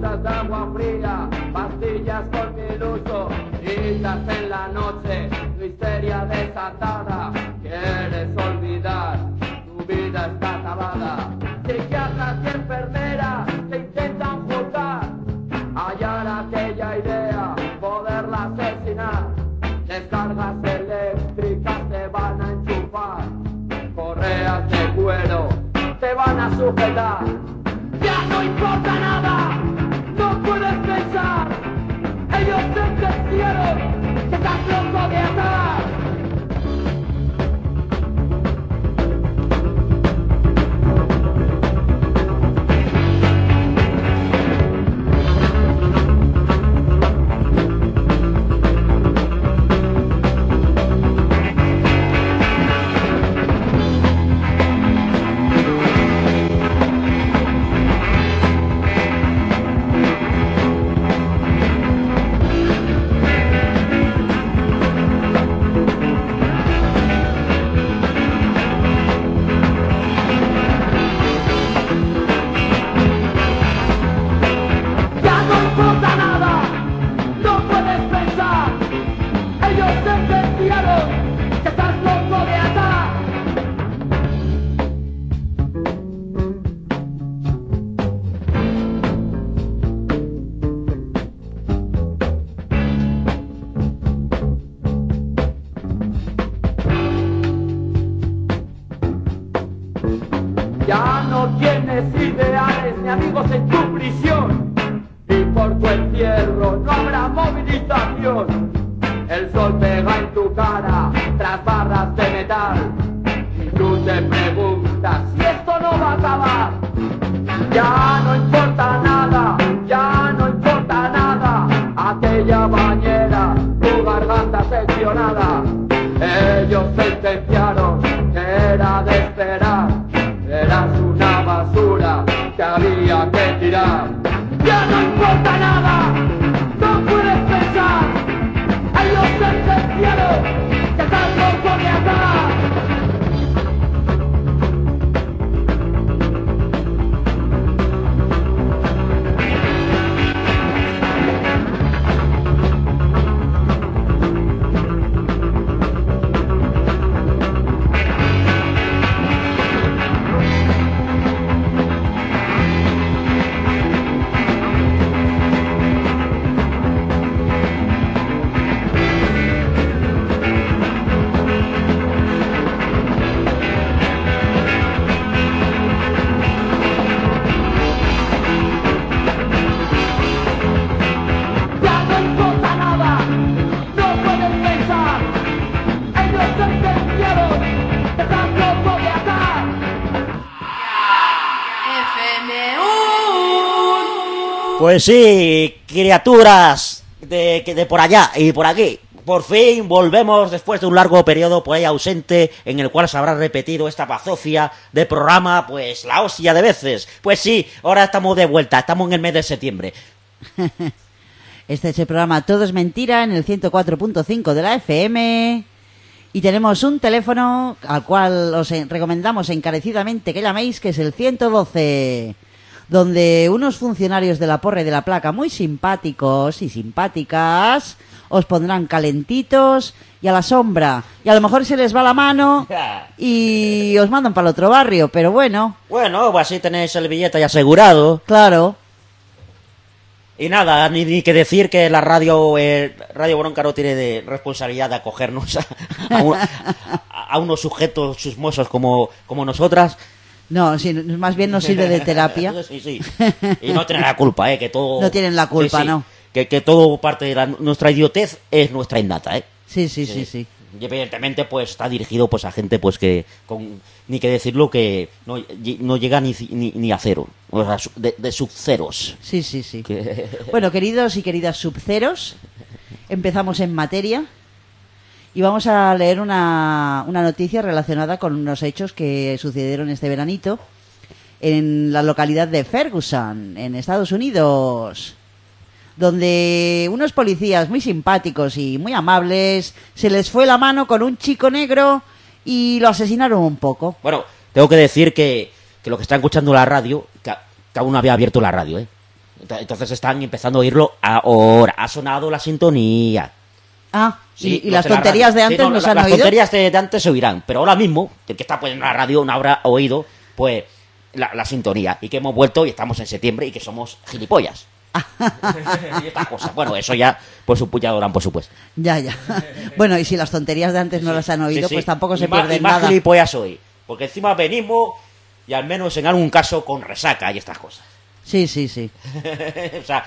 gotas de agua fría, pastillas con mil uso, gritas en la noche, tu histeria desatada. Quieres olvidar, tu vida está acabada. Psiquiatras y enfermeras te intentan juzgar, hallar aquella idea, poderla asesinar. Descargas eléctricas te van a enchufar, correas de cuero te van a sujetar. Ya no importa nada, no puedes pensar. Ellos sentenciaron que estás loco de atar. Ya no tienes ideales ni amigos en tu prisión, y por tu encierro no habrá movilización. El sol pega en tu cara tras barras de metal, y tú te preguntas si esto no va a acabar. Ya no importa nada, ya no importa nada, aquella bañera, tu garganta seccionada. Ellos sentenciaron que era de esperar, eras una basura que había que tirar. Ya no importa nada, no puedes pensar. Ellos sentenciaron que estás loco de atar. Pues sí, criaturas de por allá y por aquí. Por fin volvemos después de un largo periodo por ahí ausente, en el cual se habrá repetido esta bazofia de programa, pues la hostia de veces. Pues sí, ahora estamos de vuelta, estamos en el mes de septiembre. Este es el programa Todo es Mentira en el 104.5 de la FM. Y tenemos un teléfono al cual os recomendamos encarecidamente que llaméis, que es el 112, donde unos funcionarios de la porra y de la placa muy simpáticos y simpáticas os pondrán calentitos y a la sombra. Y a lo mejor se les va la mano y os mandan para el otro barrio, pero bueno. Bueno, pues así tenéis el billete ya asegurado. Claro. Y nada, ni que decir que la Radio Bronca no tiene de responsabilidad de acogernos a unos sujetos chismosos como nosotras. No, sí, más bien nos sirve de terapia. Sí. Y no tienen la culpa, que todo... No tienen la culpa, sí. No. Que todo parte de nuestra idiotez es nuestra innata, Sí. Y evidentemente, pues, está dirigido pues a gente, pues, que, ni que decirlo, que no llega ni a cero. O sea, de subceros. Sí. Bueno, queridos y queridas subceros, empezamos en materia. Y vamos a leer una noticia relacionada con unos hechos que sucedieron este veranito en la localidad de Ferguson, en Estados Unidos, donde unos policías muy simpáticos y muy amables se les fue la mano con un chico negro y lo asesinaron un poco. Bueno, tengo que decir que lo que está escuchando la radio, que aún no había abierto la radio, Entonces están empezando a oírlo ahora. Ha sonado la sintonía. Ah, Sí, y los las de la tonterías radio. de antes Sí, no, nos han las oído. tonterías de antes se oirán, pero ahora mismo, el que está pues, en la radio no habrá oído pues la sintonía. Y que hemos vuelto y estamos en septiembre y que somos gilipollas. Y estas cosas. Bueno, eso ya por supuesto ya lo harán, por supuesto. Ya. Bueno, y si las tonterías de antes no las han oído, Sí, sí. pues tampoco Y se más- pierden y más nada. gilipollas hoy. Porque encima venimos y al menos en algún caso con resaca y estas cosas. Sí. O sea,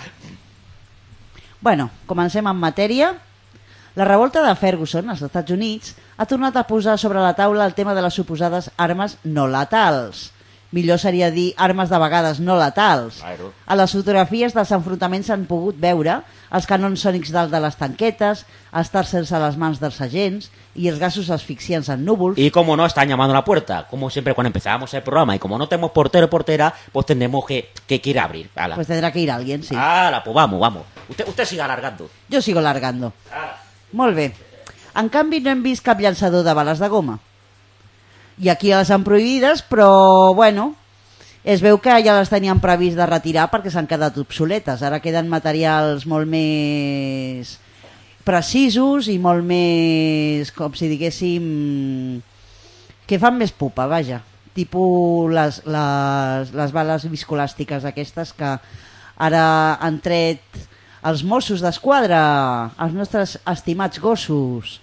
Bueno, comencem en matèria. La revolta de Ferguson, als Estats Units, ha tornat a posar sobre la taula el tema de les suposades armes no letals. Millor seria dir armes de vegades no letals. Claro. A les fotografies dels enfrontaments s'han pogut veure els canons sònics dalt de les tanquetes, els tàrsers a les mans dels agents i els gasos asfixiants en núvols. y como no están llamando a la puerta, como siempre cuando empezábamos el programa, y como no tenemos portero o portera, pues tendremos que ir a abrir. Ala. Pues tendrá que ir alguien, sí. Ala, pues vamos. Usted siga alargando. Jo sigo largando. Ala. Molt bé. En canvi, no hem vist cap llançador de bales de goma. I aquí les han prohibides, però, bueno, es veu que ja les tenien previst de retirar perquè s'han quedat obsoletes. Ara queden materials molt més precisos i molt més, com si diguéssim, que fan més pupa, vaja. Tipus les bales viscolàstiques aquestes que ara han tret els Mossos d'Esquadra, els nostres estimats gossos.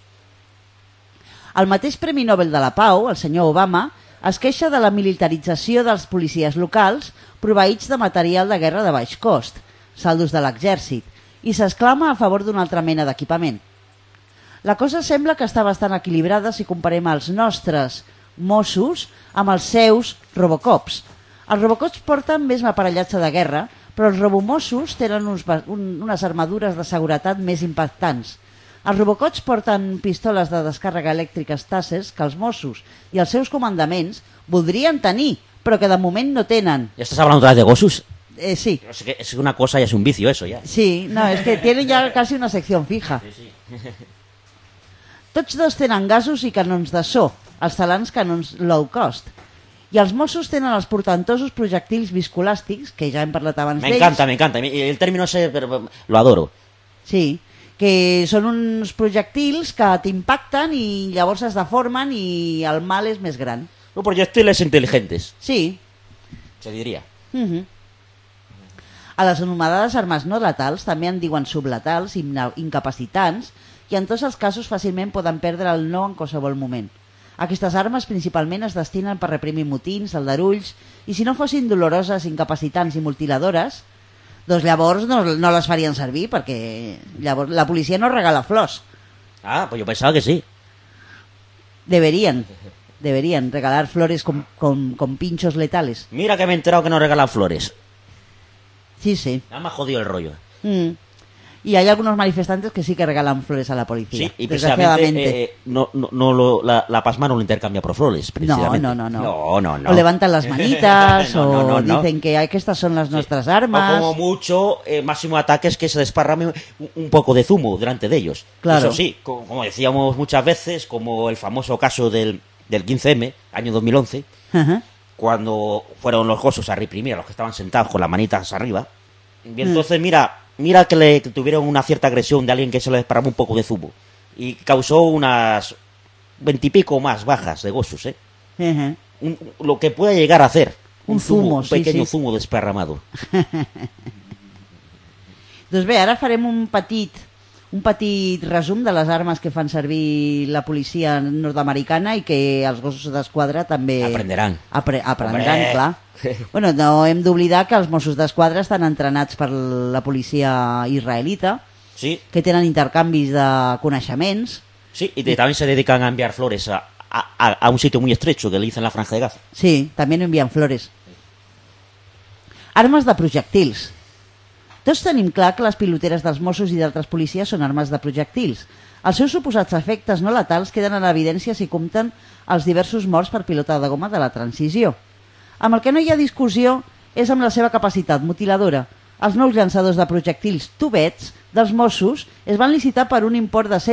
El mateix Premi Nobel de la Pau, el senyor Obama, es queixa de la militarització dels policies locals proveïts de material de guerra de baix cost, saldos de l'exèrcit, i s'exclama a favor d'una altra mena d'equipament. La cosa sembla que està bastant equilibrada si comparem els nostres Mossos amb els seus Robocops. Els Robocops porten més aparellatge de guerra, però els Robomossos tenen unes armadures de seguretat més impactants. Els Robocops porten pistoles de descàrrega elèctriques Tasers que els Mossos i els seus comandaments voldrien tenir, però que de moment no tenen. ¿Ya estás hablando otra vez de Gosus? Sí. Es una cosa, ya es un vicio eso, ya. Sí, no, es que tienen ya casi una sección fija. Tots dos tenen gasos i canons de so, els talants canons low cost. I els Mossos tenen els portentosos projectils viscolàstics, que ja hem parlat abans Me d'ells. encanta. El término ese, pero lo adoro. Sí, que són uns projectils que t'impacten i llavors es deformen i el mal és més gran. Los proyectiles inteligentes, Sí. se diría. A les anomenades armes no letals també en diuen subletals, incapacitants, i en tots els casos fàcilment poden perdre el no en qualsevol moment. Aquestes armes principalment es destinen per reprimir motins, aldarulls, i si no fossin doloroses, incapacitants i mutiladores, doncs llavors no les farien servir, perquè llavors la policia no regala flors. Ah, pues yo pensaba que sí. Deberían regalar flores con pinchos letales. Mira que me he enterado que no regalan flores. Sí. Nada más jodido el rollo. Y hay algunos manifestantes que sí que regalan flores a la policía. Sí, y desgraciadamente. precisamente la pasma no lo intercambia por flores, precisamente. No. No. O levantan las manitas, No. dicen que estas son las nuestras armas. O como mucho, máximo ataque es que se desparrame un poco de zumo delante de ellos. Claro. Eso sí, como decíamos muchas veces, como el famoso caso del 15M, año 2011, Ajá. cuando fueron los gosos a reprimir a los que estaban sentados con las manitas arriba. Y entonces, mira que tuvieron una cierta agresión de alguien que se le desparramó un poco de zumo. Y causó unas 20 y pico más bajas de gosos, ¿eh? Ajá. Lo que puede llegar a hacer Un zumo, un sí, pequeño sí. zumo desparramado. Doncs bé, ara farem un petit resum de les armes que fan servir la policia nord-americana i que els Gossos d'Esquadra també Aprenderan. Aprendran, Hombre. clar. Bueno, no hem d'oblidar que els Mossos d'Esquadra estan entrenats per la policia israelita, Sí, que tenen intercanvis de coneixements. sí, y también se dedican a enviar flores a un sitio muy estrecho que le dicen la Franja de Gaza. Sí, també no envien flores. Armes de projectils. Tots tenim clar que les piloteres dels Mossos i d'altres policies són armes de projectils. Els seus suposats efectes no letals queden en evidència si compten els diversos morts per pilota de goma de la transició. Amb el que no hi ha discussió és amb la seva capacitat mutiladora. Els nous llançadors de projectils tubets dels Mossos es van licitar per un import de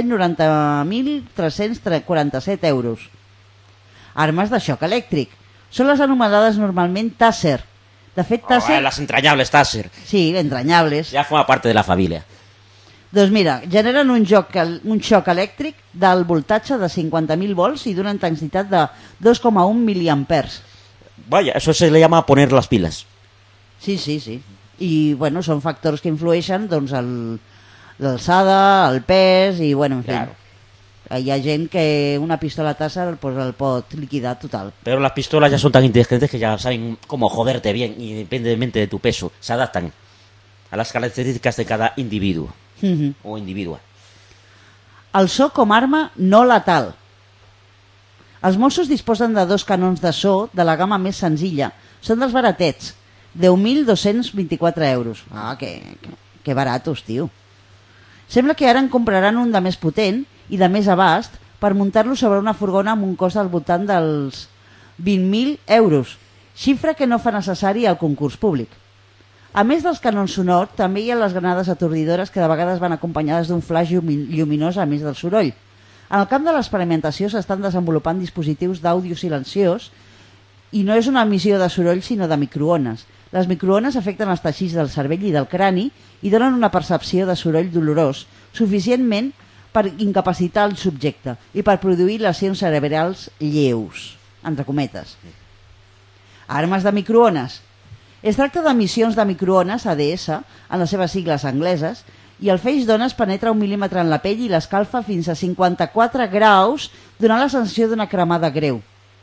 190.347 euros. Armes de xoc elèctric. Són les anomenades normalment Taser, De fet, Taser... Las entrañables Taser. Sí, entrañables. Ya forma parte de la familia. Doncs mira, generen un xoc elèctric del voltatge de 50.000 volts i d'una intensitat de 2,1 miliamperes. Vaya, eso se le llama poner las pilas. Sí. I, bueno, són factors que influeixen, doncs, l'alçada, el pes i, bueno, en fi. Claro. Hi ha gent que una pistola Taser pues, el pot liquidar total. Pero las pistolas ya son tan inteligentes que ya saben cómo joderte bien, independientemente de tu peso. Se adaptan a las características de cada individuo o individua. El so com arma no letal. Els Mossos disposen de 2 canons de so de la gamma més senzilla. Són dels baratets, 10.224 euros. Ah, que baratos, tio. Sembla que ara en compraran un de més potent i de més abast per muntar-lo sobre una furgona amb un cost al voltant dels 20.000 euros, xifra que no fa necessari al concurs públic. A més dels canons sonors, també hi ha les granades atordidores que de vegades van acompanyades d'un flaix lluminós a més del soroll. En el camp de l'experimentació s'estan desenvolupant dispositius d'àudio silenciós i no és una emissió de soroll sinó de microones. Les microones afecten els teixits del cervell i del crani i donen una percepció de soroll dolorós, suficientment per incapacitar el subjecte i per produir lesions cerebrals lleus, entre cometes. Armes de microones. Es tracta d'emissions de microones, ADS, en les seves sigles angleses, i el feix d'ones es penetra 1 mil·límetre en la pell i l'escalfa fins a 54 graus, donant la sensació d'una cremada greu.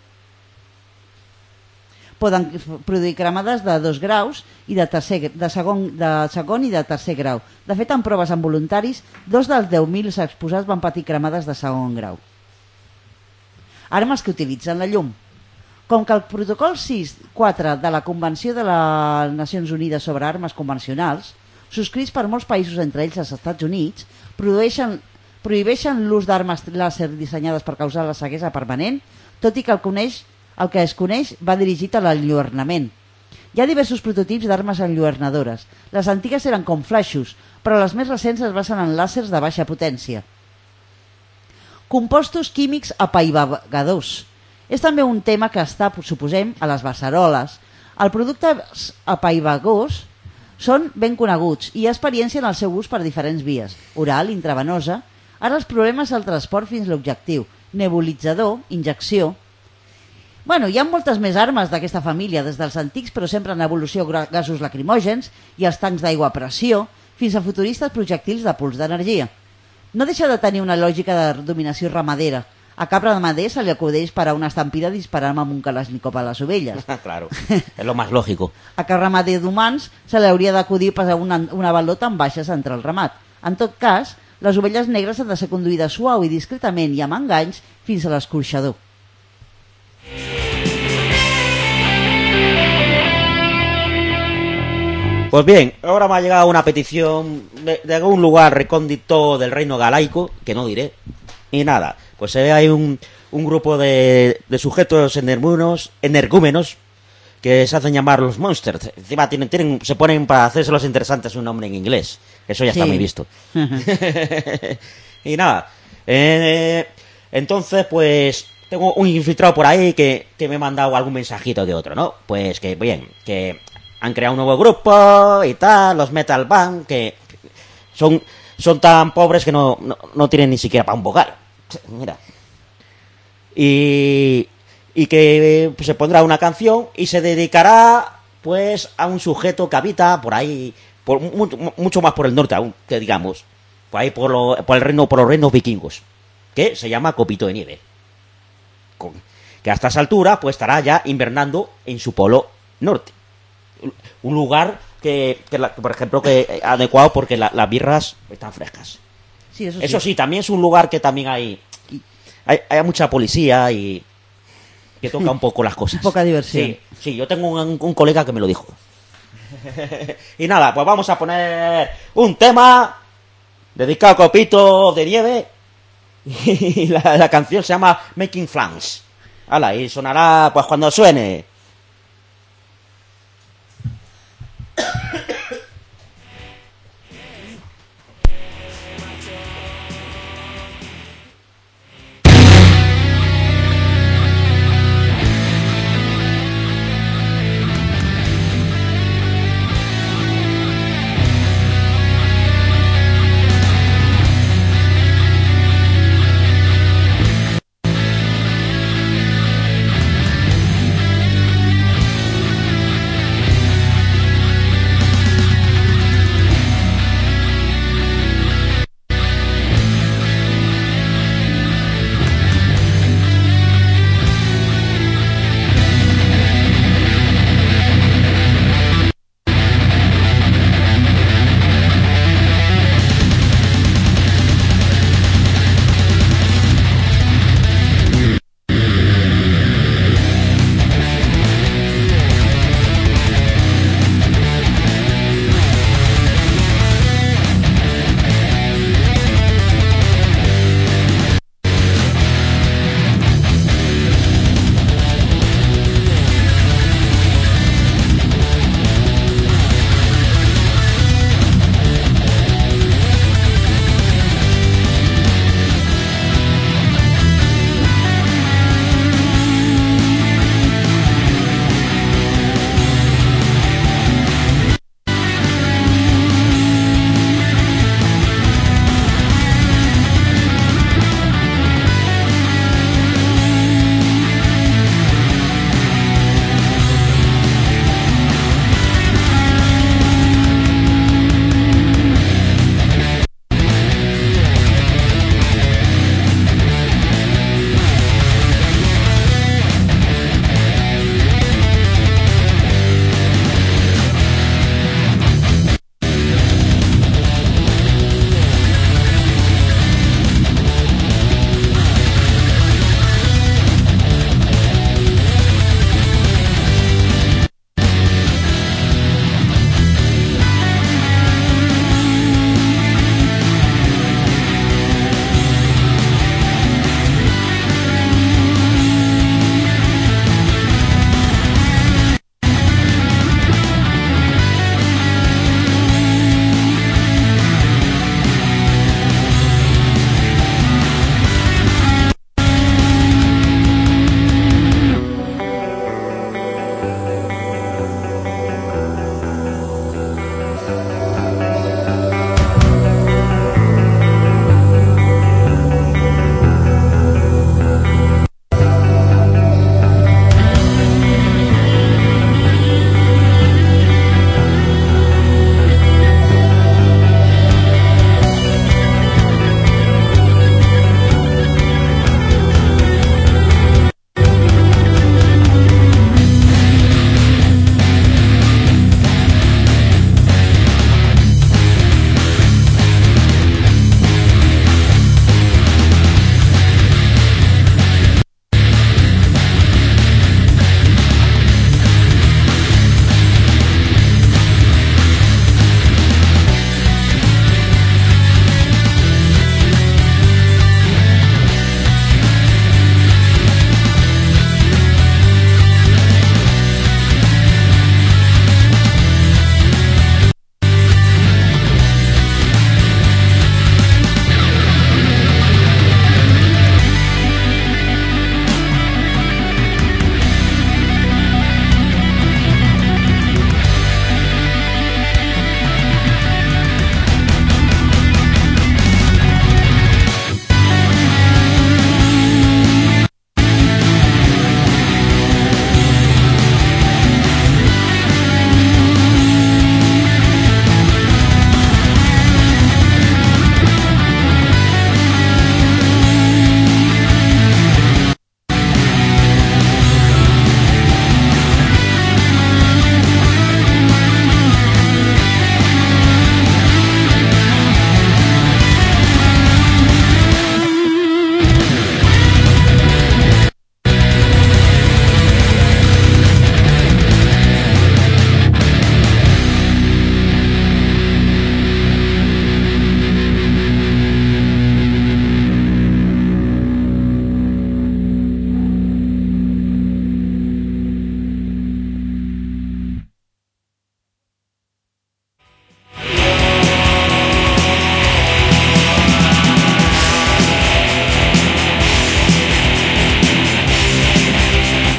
Poden produir cremades de 2 graus i de segon i de tercer grau. De fet, en proves amb voluntaris, 2 dels 10.000 exposats van patir cremades de segon grau. Armes que utilitzen la llum. Com que el protocol 6.4 de la Convenció de les Nacions Unides sobre armes convencionals, subscrits per molts països, entre ells els Estats Units, prohibeixen l'ús d'armes làser dissenyades per causar la ceguesa permanent, tot i que el que es coneix va dirigit a l'enlluernament. Hi ha diversos prototips d'armes enlluernadores. Les antigues eren com flaixos, però les més recents es basen en làsers de baixa potència. Compostos químics apaivagadors. És també un tema que està, suposem, a les beceroles. Els productes apaivagors són ben coneguts i hi ha experiència en el seu ús per diferents vies, oral, intravenosa. Ara els problemes el transport fins l'objectiu, nebulitzador, injecció. Bueno, hi ha moltes més armes d'aquesta família, des dels antics però sempre en evolució gasos lacrimògens i els tancs d'aigua a pressió, fins a futuristes projectils de pols d'energia. No deixa de tenir una lògica de dominació ramadera. A cap ramader se li acudeix per a una estampida disparant amb un Kalashnikov a les ovelles. Claro, es lo más lógico. A cap ramader d'humans se li hauria d'acudir per a una balota amb baixes entre el ramat. En tot cas, les ovelles negres han de ser conduïdes suau i discretament i amb enganys fins a l'escorxador. Pues bien, ahora me ha llegado una petición de algún lugar recóndito del reino galaico, que no diré, y nada, pues se ve ahí un grupo de sujetos energúmenos que se hacen llamar los Monsters. Encima se ponen para hacerse los interesantes un nombre en inglés, eso ya está muy visto. Y nada, entonces pues tengo un infiltrado por ahí que me ha mandado algún mensajito de otro, ¿no? Pues que bien, que han creado un nuevo grupo y tal, los Metal Band, que son tan pobres que no tienen ni siquiera para un vocal. Mira. Y que pues, se pondrá una canción y se dedicará pues a un sujeto que habita por ahí, mucho más por el norte aún, que digamos, por ahí por los reinos vikingos, que se llama Copito de Nieve. Que a estas alturas pues estará ya invernando en su polo norte. Un lugar que por ejemplo, que adecuado porque las birras están frescas. Sí, eso sí, también es un lugar que también hay mucha policía y que toca un poco las cosas. Poca diversión. Sí, yo tengo un colega que me lo dijo. Y nada, pues vamos a poner un tema dedicado a Copito de Nieve y la canción se llama Making Flans. Hala, y sonará pues cuando suene.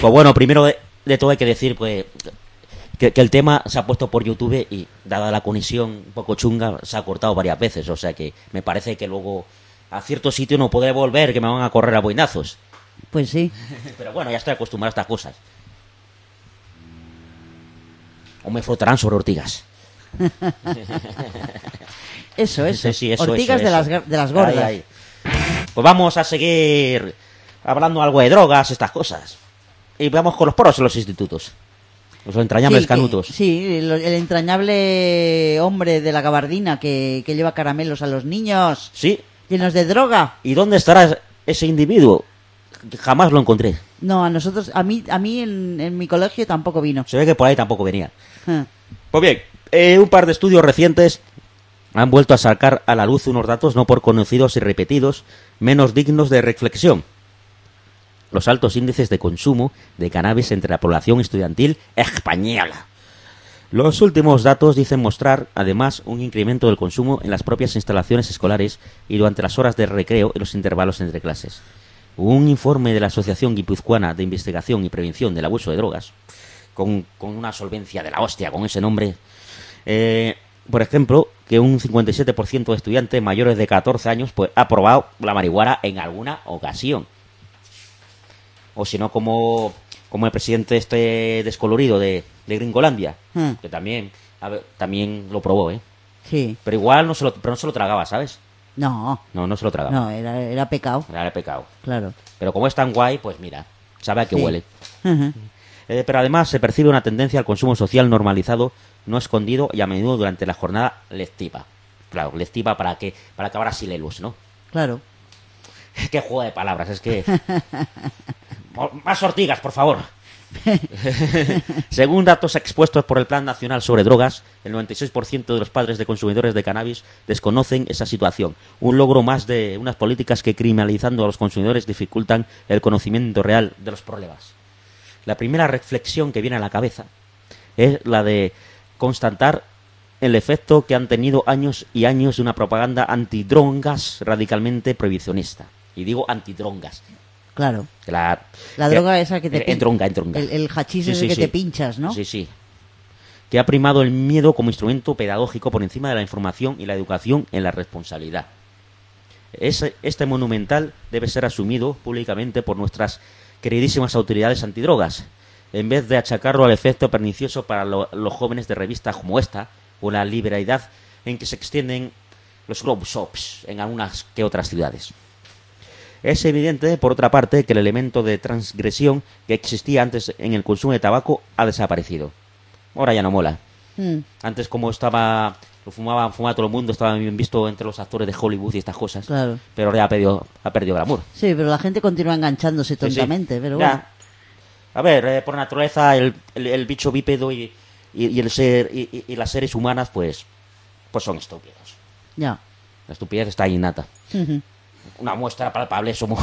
Pues bueno, primero de todo hay que decir pues que el tema se ha puesto por YouTube y, dada la conexión un poco chunga, se ha cortado varias veces. O sea que me parece que luego a cierto sitio no podré volver, que me van a correr a boinazos. Pues sí. Pero bueno, ya estoy acostumbrado a estas cosas. O me frotarán sobre ortigas. Eso. Sí, eso, Ortigas eso. de las gordas. Ahí. Pues vamos a seguir hablando algo de drogas, estas cosas. Y vamos con los poros en los institutos. Los entrañables canutos. Sí, el entrañable hombre de la gabardina que lleva caramelos a los niños. Sí. Llenos de droga. ¿Y dónde estará ese individuo? Jamás lo encontré. No, a nosotros, a mí en mi colegio tampoco vino. Se ve que por ahí tampoco venía. Ah. Pues bien, un par de estudios recientes han vuelto a sacar a la luz unos datos no por conocidos y repetidos, menos dignos de reflexión. Los altos índices de consumo de cannabis entre la población estudiantil española. Los últimos datos dicen mostrar, además, un incremento del consumo en las propias instalaciones escolares y durante las horas de recreo y los intervalos entre clases. Un informe de la Asociación Guipuzcoana de Investigación y Prevención del Abuso de Drogas, con una solvencia de la hostia, con ese nombre, por ejemplo, que un 57% de estudiantes mayores de 14 años pues ha probado la marihuana en alguna ocasión. O si no, como el presidente este descolorido de Gringolandia, que también lo probó, ¿eh? Sí. Pero igual no se lo tragaba, ¿sabes? No, No se lo tragaba. no, era pecado. Era pecado. Claro. Pero como es tan guay, pues mira, sabe a qué Sí. huele. Ujú. Pero además se percibe una tendencia al consumo social normalizado, no escondido y a menudo durante la jornada lectiva. Claro, lectiva para acabar así lelus, ¿no? Claro. Qué juego de palabras, es que... Más ortigas, por favor. Según datos expuestos por el Plan Nacional sobre Drogas, el 96% de los padres de consumidores de cannabis desconocen esa situación. Un logro más de unas políticas que, criminalizando a los consumidores, dificultan el conocimiento real de los problemas. La primera reflexión que viene a la cabeza es la de constatar el efecto que han tenido años y años de una propaganda antidrogas radicalmente prohibicionista. Y digo antidrogas. Claro. La droga esa que te entronga. El hachís ese que te pinchas, ¿no? Sí. Que ha primado el miedo como instrumento pedagógico por encima de la información y la educación en la responsabilidad. Este monumental debe ser asumido públicamente por nuestras queridísimas autoridades antidrogas, en vez de achacarlo al efecto pernicioso para los jóvenes de revistas como esta, o la liberalidad en que se extienden los grow shops en algunas que otras ciudades. Es evidente, por otra parte, que el elemento de transgresión que existía antes en el consumo de tabaco ha desaparecido. Ahora ya no mola. Antes, como lo fumaba todo el mundo, estaba bien visto entre los actores de Hollywood y estas cosas. Claro. Pero ahora ha perdido glamour. Sí, pero la gente continúa enganchándose tontamente, Sí. pero Ya. bueno. A ver, por naturaleza, el bicho bípedo y el ser y las seres humanas, pues son estúpidos. Ya. La estupidez está innata. Ujú. Una muestra palpable somos.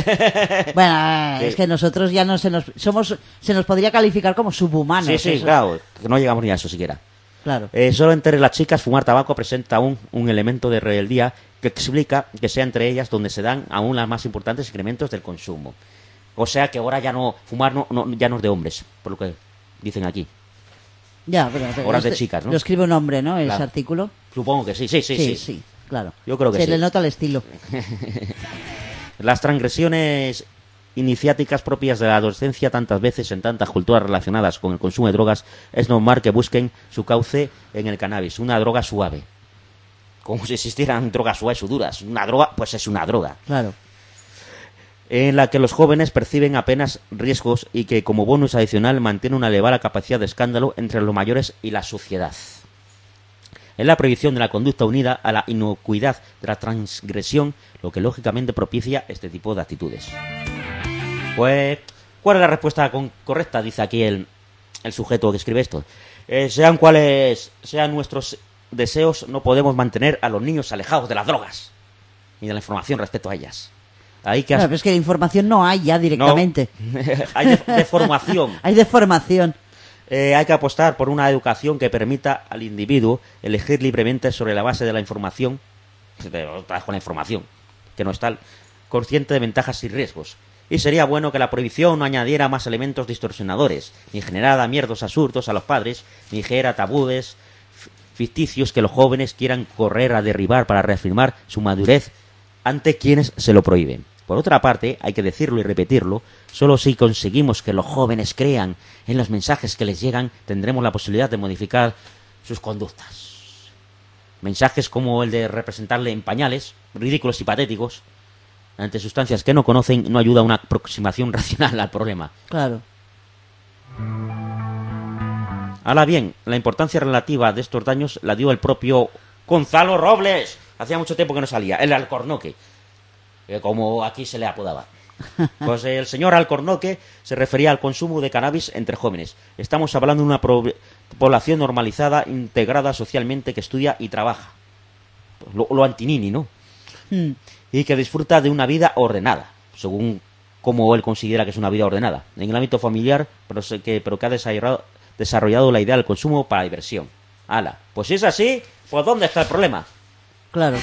Bueno, Sí. es que nosotros ya no se nos podría calificar como subhumanos. Sí, eso. claro, que no llegamos ni a eso siquiera. Claro. Solo entre las chicas fumar tabaco presenta aún un elemento de rebeldía que explica que sea entre ellas donde se dan aún las más importantes incrementos del consumo. O sea que ahora ya fumar ya no es de hombres, por lo que dicen aquí. Ya, pero Horas de chicas, ¿no? Lo escribe un hombre, ¿no? Ese Claro. artículo. Supongo que sí. Sí, claro. Yo creo que Se sí. le nota el estilo. Las transgresiones iniciáticas propias de la adolescencia, tantas veces en tantas culturas relacionadas con el consumo de drogas, es normal que busquen su cauce en el cannabis, una droga suave. Como si existieran drogas suaves o duras. Una droga, pues es una droga. Claro. En la que los jóvenes perciben apenas riesgos y que como bonus adicional mantiene una elevada capacidad de escándalo entre los mayores y la sociedad. Es la prohibición de la conducta unida a la inocuidad de la transgresión lo que lógicamente propicia este tipo de actitudes. Pues, ¿cuál es la respuesta correcta? Dice aquí el sujeto que escribe esto. Sean cuales sean nuestros deseos, no podemos mantener a los niños alejados de las drogas y de la información respecto a ellas. Ahí que Claro, pero es que la información no hay ya directamente. No. Hay deformación. Hay deformación. Hay que apostar por una educación que permita al individuo elegir libremente sobre la base de la información, con la información, que no es tal, consciente de ventajas y riesgos. Y sería bueno que la prohibición no añadiera más elementos distorsionadores, ni generara miedos absurdos a los padres, ni genera tabúes ficticios que los jóvenes quieran correr a derribar para reafirmar su madurez ante quienes se lo prohíben. Por otra parte, hay que decirlo y repetirlo, solo si conseguimos que los jóvenes crean en los mensajes que les llegan, tendremos la posibilidad de modificar sus conductas. Mensajes como el de representarle en pañales, ridículos y patéticos, ante sustancias que no conocen, no ayuda a una aproximación racional al problema. Claro. Ahora bien, la importancia relativa de estos daños la dio el propio Gonzalo Robles. Hacía mucho tiempo que no salía, el Alcornoque, como aquí se le apodaba. Pues el señor Alcornoque se refería al consumo de cannabis entre jóvenes. Estamos hablando de una población normalizada, integrada socialmente, que estudia y trabaja. Pues lo antinini, ¿no? Y que disfruta de una vida ordenada, según como él considera que es una vida ordenada, en el ámbito familiar, pero que ha desarrollado la idea del consumo para diversión. ¡Hala! Pues si es así, pues ¿dónde está el problema? Claro.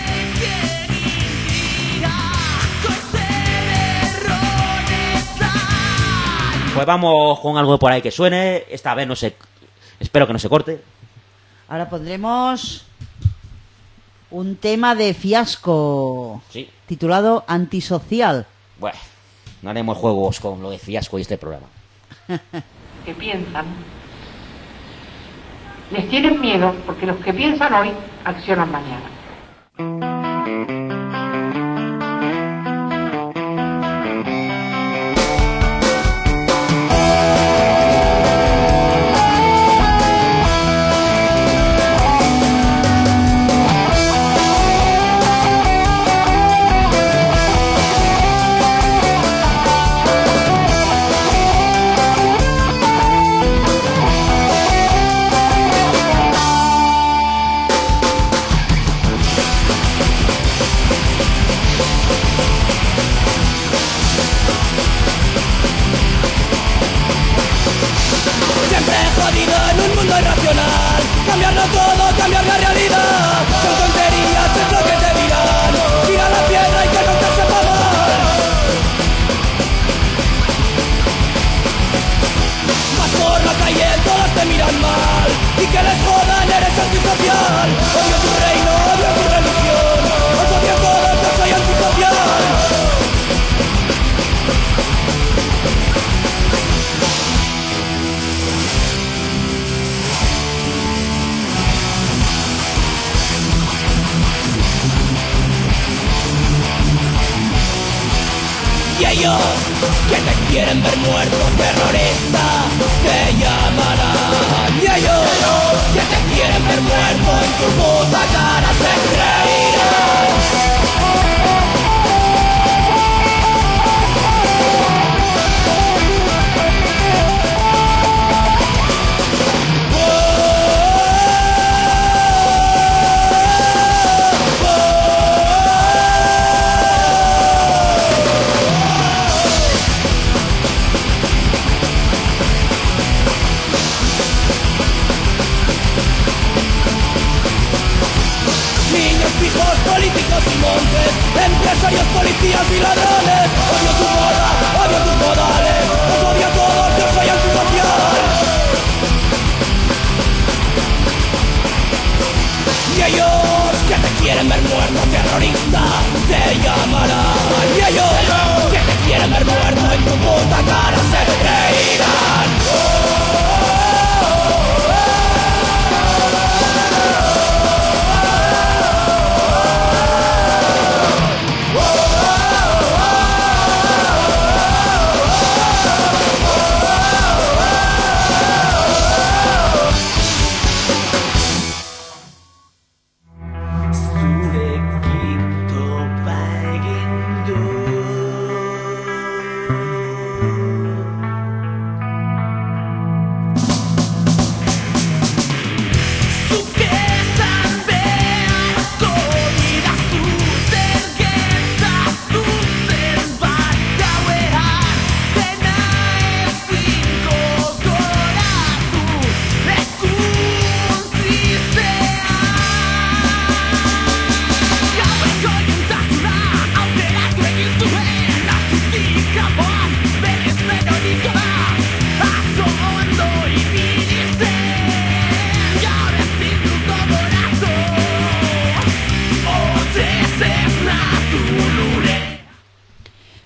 Pues vamos con algo por ahí que suene. Esta vez espero que no se corte. Ahora pondremos un tema de Fiasco. Sí. Titulado Antisocial. Bueno, no haremos juegos con lo de Fiasco y este programa. Que piensan, les tienen miedo porque los que piensan hoy accionan mañana. Cambiarlo todo, cambiar la realidad. Son tonterías, es lo que te dirán. Tira la piedra y que no te sepa mal. Vas por la calle, todos te miran mal. Y que les jodan, eres antisocial. Odio tu reino, odio tu religión. Os odio a todos, yo soy antisocial. Y ellos, que te quieren ver muerto, terrorista, te llamarán. Y ellos, que te quieren ver muerto, en tu puta cara se reirán. Políticos y monjes, empresarios, policías y ladrones. Odio tu moda, odio tus modales. Os odio a todos, yo soy antisocial. Y ellos, que te quieren ver muerto, terrorista, te llamarán. Y ellos, que te quieren ver muerto, en tu puta cara se reirán.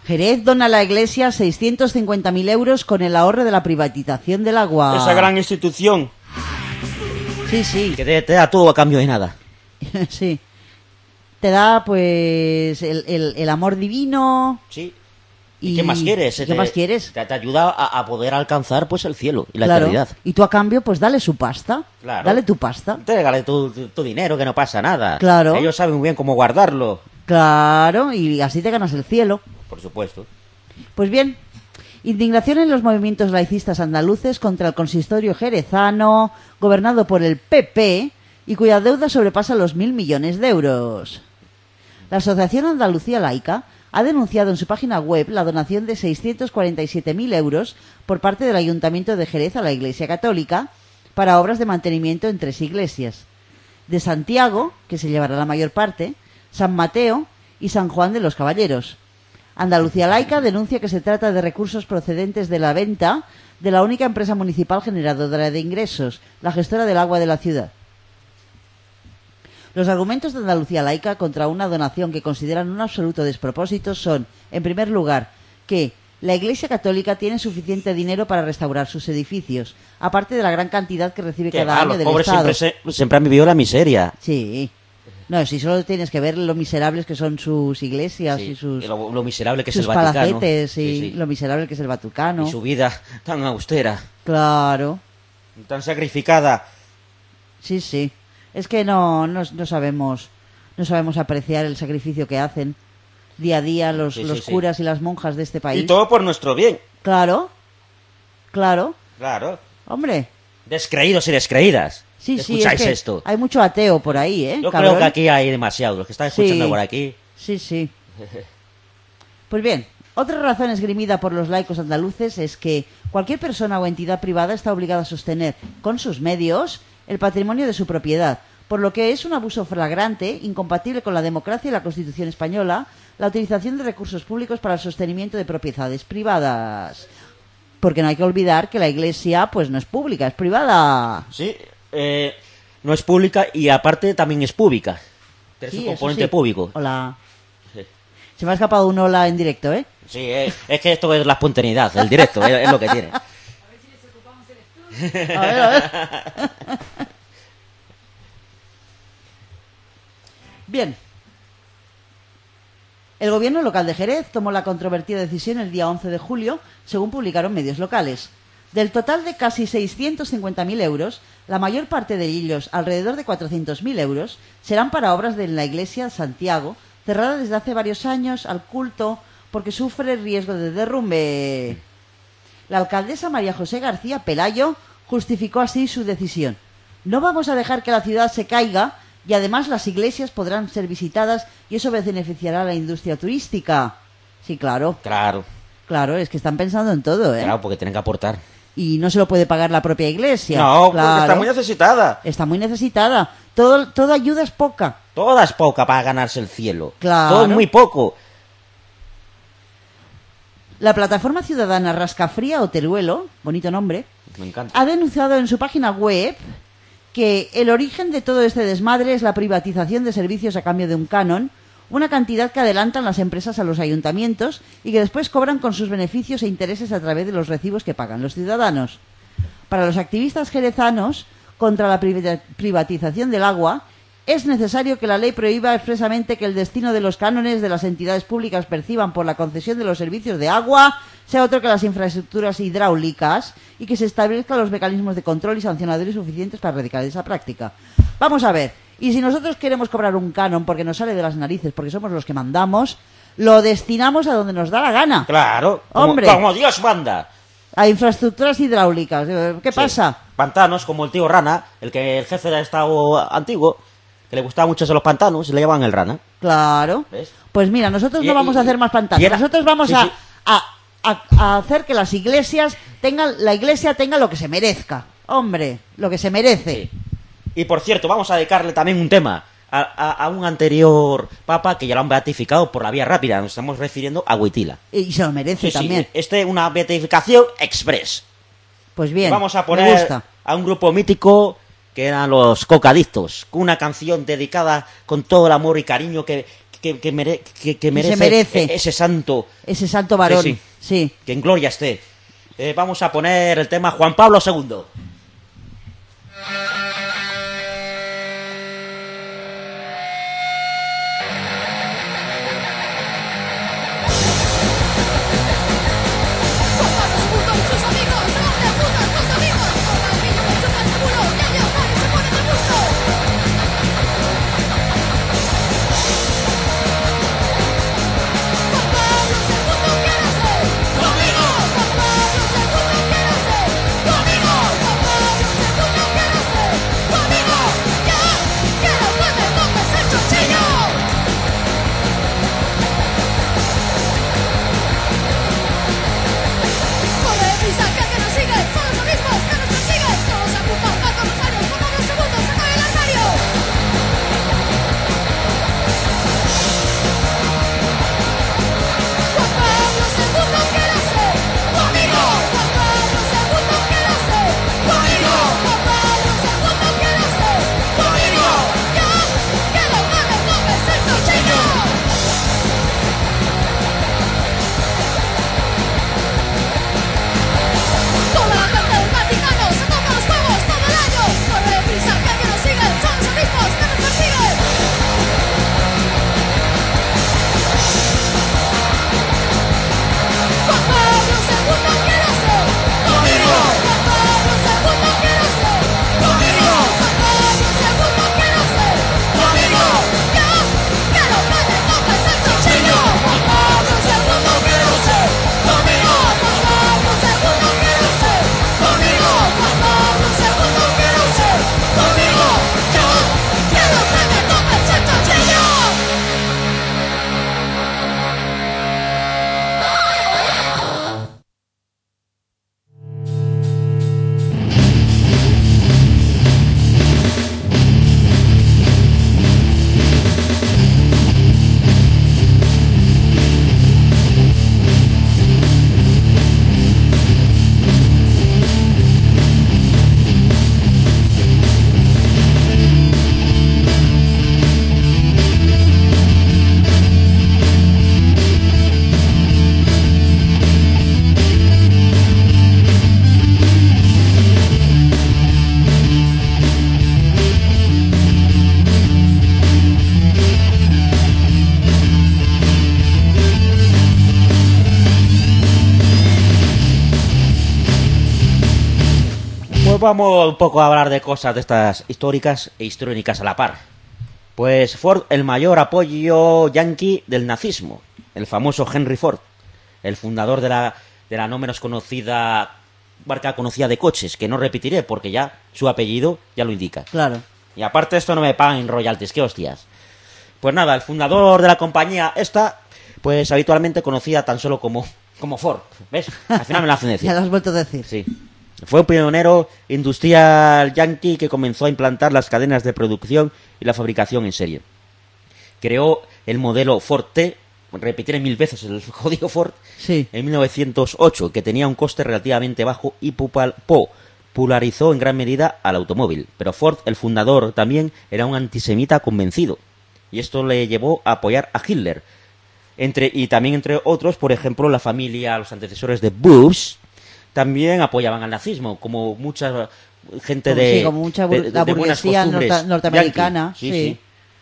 Jerez dona a la Iglesia 650.000 euros con el ahorro de la privatización del agua. Esa gran institución Sí, sí. que te da todo a cambio de nada. Sí. Te da, pues, el amor divino. Sí. ¿Y qué más quieres? ¿Qué más quieres? Te ayuda a poder alcanzar, pues, el cielo y la Claro. eternidad. Y tú a cambio, pues dale su pasta. Claro. Dale tu pasta. Entrégale tu dinero, que no pasa nada. Claro. Ellos saben muy bien cómo guardarlo. Claro, y así te ganas el cielo. Por supuesto. Pues bien, indignación en los movimientos laicistas andaluces contra el consistorio jerezano, gobernado por el PP, y cuya deuda sobrepasa los 1.000 millones de euros. La Asociación Andalucía Laica ha denunciado en su página web la donación de 647.000 euros por parte del Ayuntamiento de Jerez a la Iglesia Católica para obras de mantenimiento en 3 iglesias: de Santiago, que se llevará la mayor parte, San Mateo y San Juan de los Caballeros. Andalucía Laica denuncia que se trata de recursos procedentes de la venta de la única empresa municipal generadora de ingresos, la gestora del agua de la ciudad. Los argumentos de Andalucía Laica contra una donación que consideran un absoluto despropósito son, en primer lugar, que la Iglesia Católica tiene suficiente dinero para restaurar sus edificios, aparte de la gran cantidad que recibe cada año los del pobres Estado. siempre han vivido la miseria. Sí. No, si solo tienes que ver lo miserables que son sus iglesias Sí, y sus, y lo miserable que es sus el Vaticano. palacetes y Sí, sí. lo miserable que es el Vaticano. Y su vida tan austera, Claro. tan sacrificada. Sí, sí. Es que no sabemos apreciar el sacrificio que hacen día a día los Sí, sí, sí. curas y las monjas de este país. Y todo por nuestro bien. Claro. Claro. Claro. Hombre. Descreídos y descreídas. Sí, sí, ¿Escucháis es que esto? hay mucho ateo por ahí, ¿eh? Yo cabrón? creo que aquí hay demasiados. Los que están escuchando Sí. por aquí. Sí, sí. Pues bien, otra razón esgrimida por los laicos andaluces es que cualquier persona o entidad privada está obligada a sostener con sus medios el patrimonio de su propiedad, por lo que es un abuso flagrante, incompatible con la democracia y la Constitución española, la utilización de recursos públicos para el sostenimiento de propiedades privadas. Porque no hay que olvidar que la Iglesia, pues no es pública, es privada. Sí, no es pública y aparte también es pública. Tiene Sí, su eso componente sí. público. Hola. Sí. Se me ha escapado un hola en directo, ¿eh? Sí, es que esto es la espontaneidad, el directo, es lo que tiene. A ver, a ver. Bien. El gobierno local de Jerez tomó la controvertida decisión el día 11 de julio, según publicaron medios locales. Del total de casi 650.000 euros, la mayor parte de ellos, alrededor de 400.000 euros, serán para obras de la iglesia Santiago, cerrada desde hace varios años al culto porque sufre riesgo de derrumbe. La alcaldesa María José García Pelayo justificó así su decisión. No vamos a dejar que la ciudad se caiga y además las iglesias podrán ser visitadas y eso beneficiará a la industria turística. Sí, claro. Claro, Claro, es que están pensando en todo, ¿eh? claro, porque tienen que aportar. Y no se lo puede pagar la propia iglesia. No, claro. porque está muy necesitada. Está muy necesitada. Toda ayuda es poca. Toda es poca para ganarse el cielo. Claro. Todo es muy poco. La plataforma ciudadana Rascafría o Teruelo, bonito nombre, Me encanta. ha denunciado en su página web que el origen de todo este desmadre es la privatización de servicios a cambio de un canon, una cantidad que adelantan las empresas a los ayuntamientos y que después cobran con sus beneficios e intereses a través de los recibos que pagan los ciudadanos. Para los activistas jerezanos contra la privatización del agua, es necesario que la ley prohíba expresamente que el destino de los cánones de las entidades públicas perciban por la concesión de los servicios de agua sea otro que las infraestructuras hidráulicas y que se establezcan los mecanismos de control y sancionadores suficientes para erradicar esa práctica. Vamos a ver, y si nosotros queremos cobrar un canon porque nos sale de las narices, porque somos los que mandamos, lo destinamos a donde nos da la gana. Claro, Hombre. como Dios manda. A infraestructuras hidráulicas. ¿Qué Sí. pasa? Pantanos, como el tío Rana, el jefe del Estado antiguo, que le gustaba mucho eso los pantanos, y le llamaban el Rana. Claro. ¿Ves? Pues mira, nosotros Y- no vamos a hacer más pantanos. y era- Nosotros vamos sí, a, sí. a hacer que las iglesias la iglesia tenga lo que se merezca. Hombre, lo que se merece. Sí. Y por cierto, vamos a dedicarle también un tema a un anterior papa que ya lo han beatificado por la vía rápida. Nos estamos refiriendo a Wojtyla. Y se lo merece Sí, sí, también. una beatificación express. Pues bien, Vamos a me poner gusta. a un grupo mítico que eran los Cocadictos, con una canción dedicada con todo el amor y cariño que que merece, se merece. ese santo. Ese santo varón. Sí, Sí. Que en gloria esté. Vamos a poner el tema Juan Pablo II. Pues vamos un poco a hablar de cosas de estas históricas e histrónicas a la par. Pues Ford, el mayor apoyo yanqui del nazismo, el famoso Henry Ford, el fundador de la no menos conocida marca conocida de coches, que no repetiré porque ya su apellido ya lo indica. Claro. Y aparte esto no me pagan royalties, qué hostias. Pues nada, el fundador de la compañía esta, pues habitualmente conocida tan solo como Ford, ¿ves? Al final me lo hacen decir. Ya lo has vuelto a decir. Sí. Fue un pionero industrial yanqui que comenzó a implantar las cadenas de producción y la fabricación en serie. Creó el modelo Ford T, repetiré 1000 veces el código Ford, Sí. en 1908, que tenía un coste relativamente bajo y popularizó en gran medida al automóvil. Pero Ford, el fundador, también era un antisemita convencido. Y esto le llevó a apoyar a Hitler. Y también entre otros, por ejemplo, la familia, los antecesores de Bush, también apoyaban al nazismo, como mucha gente Como mucha la de buenas burguesía costumbres norteamericana. yanqui. Sí.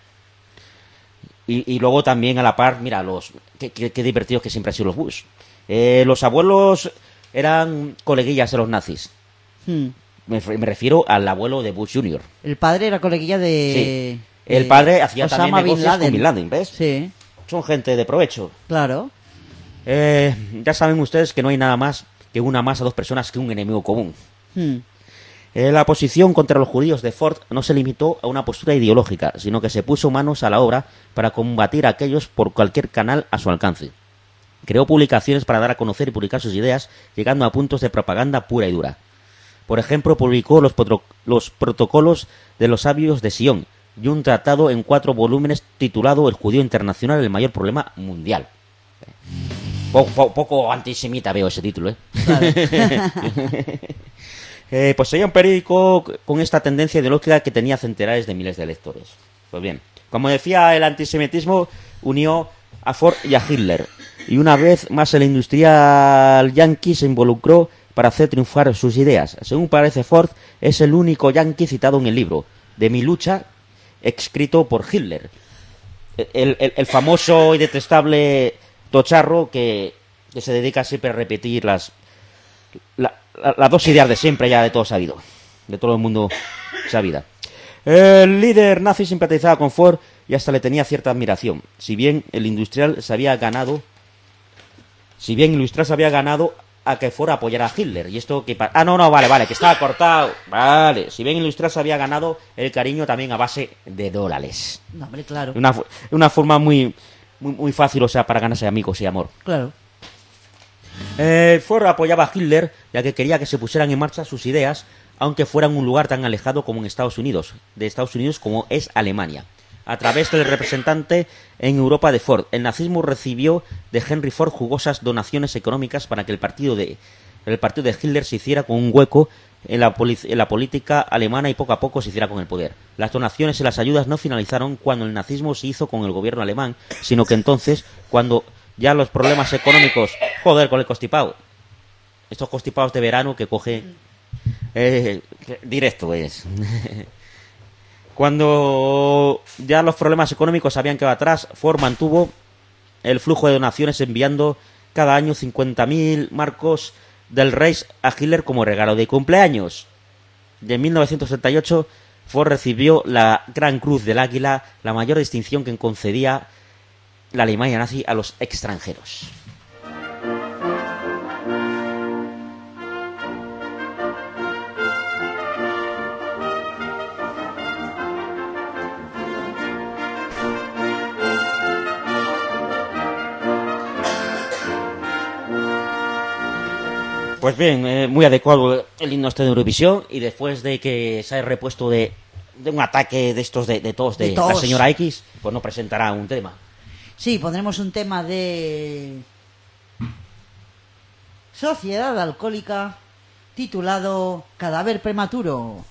Y luego también a la par, mira, qué divertidos que siempre han sido los Bush. Los abuelos eran coleguillas de los nazis. Hmm. Me refiero al abuelo de Bush Jr. El padre era coleguilla de... Sí. El padre hacía Osama también negocios Bin Laden. con Bin Laden, ¿ves? Sí, Son gente de provecho. claro. Ya saben ustedes que no hay nada más que una más a dos personas que un enemigo común. Hmm. La posición contra los judíos de Ford no se limitó a una postura ideológica, sino que se puso manos a la obra para combatir a aquellos por cualquier canal a su alcance. Creó publicaciones para dar a conocer y publicar sus ideas, llegando a puntos de propaganda pura y dura. Por ejemplo, publicó los protocolos de los sabios de Sion y un tratado en 4 volúmenes titulado El judío internacional, el mayor problema mundial. Poco antisemita veo ese título, ¿eh? Claro. Pues sería un periódico con esta tendencia ideológica que tenía centenares de miles de lectores. Pues bien, Como decía, el antisemitismo unió a Ford y a Hitler. Y una vez más el industrial yanqui se involucró para hacer triunfar sus ideas. Según parece, Ford es el único yanqui citado en el libro de Mi lucha, escrito por Hitler. El famoso y detestable tocharro que se dedica siempre a repetir las dos ideas de siempre, ya de todo sabido, de todo el mundo sabida. El líder nazi simpatizaba con Ford y hasta le tenía cierta admiración, si bien el industrial se había ganado a que Ford apoyara a Hitler. Y esto que... vale, que estaba cortado. Vale, si bien el industrial se había ganado el cariño también a base de dólares. No, hombre, claro. Una forma muy fácil, o sea, para ganarse amigos y amor. Claro. Ford apoyaba a Hitler, ya que quería que se pusieran en marcha sus ideas, aunque fuera en un lugar tan alejado como de Estados Unidos como es Alemania. A través del representante en Europa de Ford, el nazismo recibió de Henry Ford jugosas donaciones económicas para que el partido de Hitler se hiciera con un hueco en la política alemana y poco a poco se hiciera con el poder. Las donaciones y las ayudas no finalizaron cuando el nazismo se hizo con el gobierno alemán, sino que entonces, cuando ya los problemas económicos... Joder, con el constipado. Estos constipados de verano que coge... directo es... Cuando ya los problemas económicos habían quedado atrás, Ford mantuvo el flujo de donaciones enviando cada año 50.000 marcos del Reich a Hitler como regalo de cumpleaños. Y en 1978 Ford recibió la Gran Cruz del Águila, la mayor distinción que concedía la Alemania nazi a los extranjeros. Pues bien, muy adecuado el himno este de Eurovisión, y después de que se haya repuesto de un ataque de estos de tos de la señora X, pues nos presentará un tema. Sí, pondremos un tema de Sociedad Alcohólica titulado Cadáver Prematuro.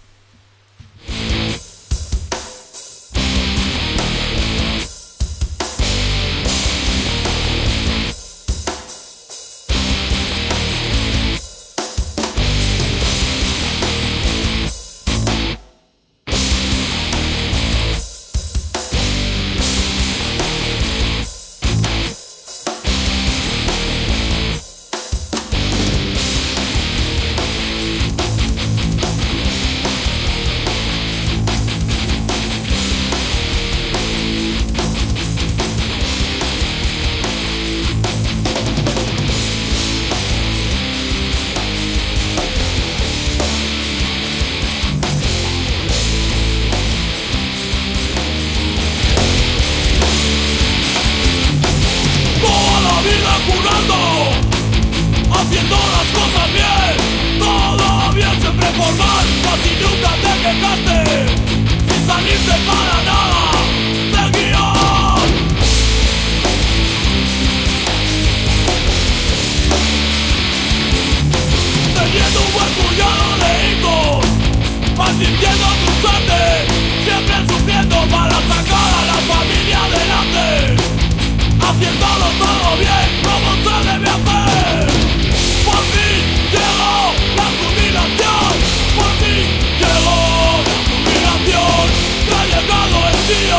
Ha llegado el día.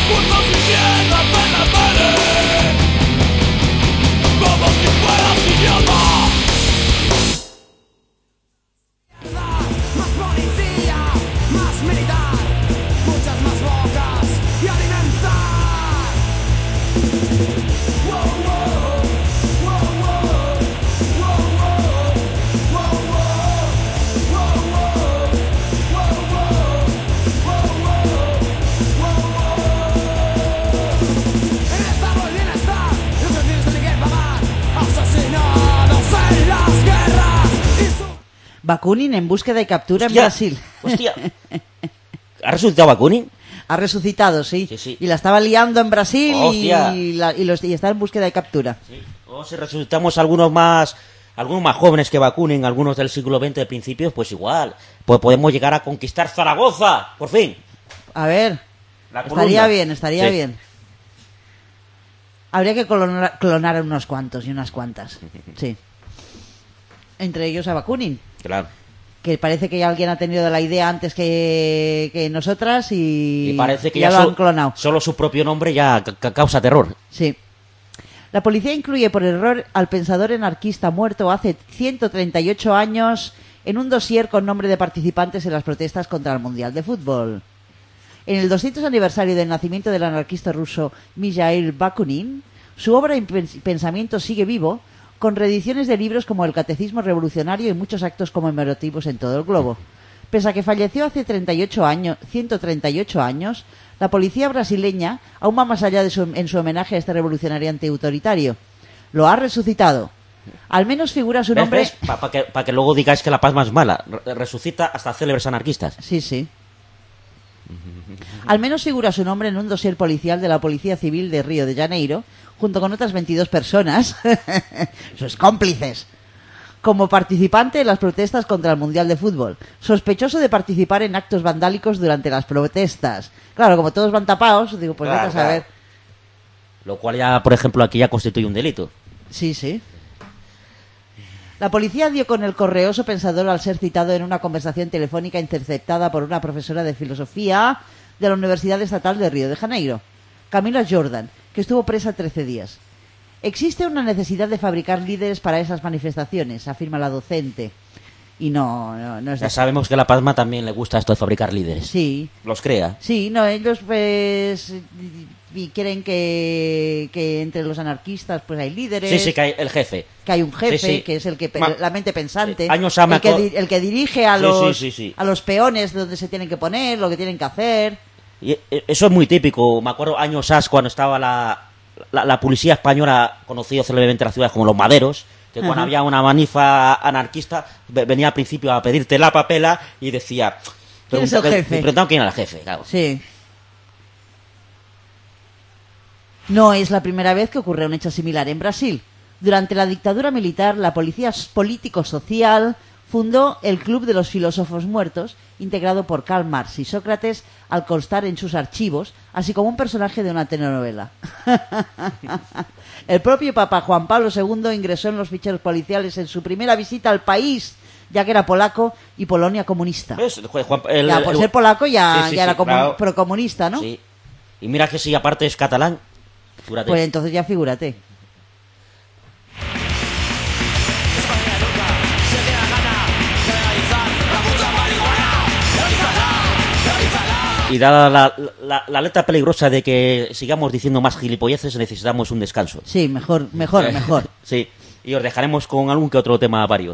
cursos y piedras en la pared, como si fueras idiota. Más policía, más militar, muchas más bocas y alimentar. Wow, wow, wow, wow, wow, wow, wow, wow, wow, wow, wow, wow. En estado de bienestar, los niños tienen que pagar, asesinados en las guerras y su... Bakunin en búsqueda y captura Hostia, en Brasil. Hostia. ¿Ha resucitado Bakunin? Ha resucitado, sí. Sí, sí. Y la estaba liando en Brasil Hostia. y está en búsqueda y captura. Sí. O si resucitamos algunos más jóvenes que Bakunin, algunos del siglo XX de principios, pues igual. Pues podemos llegar a conquistar Zaragoza, por fin. A ver, La estaría columna. bien, estaría Sí. bien. Habría que clonar a unos cuantos y unas cuantas. Sí. Entre ellos a Bakunin, Claro. que parece que ya alguien ha tenido la idea antes que nosotras y parece que ya ya lo han clonado. solo su propio nombre ya causa terror. Sí. La policía incluye por error al pensador anarquista muerto hace 138 años en un dossier con nombre de participantes en las protestas contra el Mundial de Fútbol. En el 200 aniversario del nacimiento del anarquista ruso Mijail Bakunin, su obra y pensamiento sigue vivo, con reediciones de libros como El Catecismo Revolucionario y muchos actos conmemorativos en todo el globo. Pese a que falleció hace 138 años, la policía brasileña aún va más allá en su homenaje a este revolucionario antiautoritario. Lo ha resucitado. Al menos figura su nombre... Para que luego digáis que la paz más mala. Resucita hasta célebres anarquistas. Sí, sí. Al menos figura su nombre en un dossier policial de la Policía Civil de Río de Janeiro, junto con otras 22 personas, sus cómplices, como participante en las protestas contra el Mundial de Fútbol, sospechoso de participar en actos vandálicos durante las protestas. Claro, como todos van tapados, digo, pues Claro, vete a saber. claro. Lo cual ya, por ejemplo, aquí ya constituye un delito. Sí, sí. La policía dio con el correoso pensador al ser citado en una conversación telefónica interceptada por una profesora de filosofía de la Universidad Estatal de Río de Janeiro, Camila Jordan, que estuvo presa 13 días. Existe una necesidad de fabricar líderes para esas manifestaciones, afirma la docente. Y no es Ya de... sabemos que a la Pazma también le gusta esto de fabricar líderes. Sí, Los crea. sí, no, ellos pues y quieren que entre los anarquistas pues hay líderes. Sí, sí, que hay el jefe. Que hay un jefe, Sí, sí. que es el que Ma- la mente pensante, Años ha me el, que aco- el que dirige a Sí, los sí. a los peones donde se tienen que poner, lo que tienen que hacer. Y eso es muy típico. Me acuerdo años as cuando estaba la policía española, conocido célebremente en las ciudades como los maderos, que cuando Ajá. había una manifa anarquista, venía al principio a pedirte la papela y decía... ¿Quién es el jefe? Preguntaba quién era el jefe, claro. Sí. No es la primera vez que ocurre un hecho similar en Brasil. Durante la dictadura militar, la policía político-social fundó el Club de los Filósofos Muertos, integrado por Karl Marx y Sócrates, al constar en sus archivos, así como un personaje de una telenovela. El propio Papa Juan Pablo II ingresó en los ficheros policiales en su primera visita al país, ya que era polaco y Polonia comunista. ¿Ves? Ya, por ser polaco ya, Sí, ya era claro. procomunista, ¿no? Sí. Y mira que si aparte es catalán, figúrate. Pues entonces ya figúrate. Y dada la letra peligrosa de que sigamos diciendo más gilipolleces, necesitamos un descanso. Sí, mejor. Sí, y os dejaremos con algún que otro tema vario.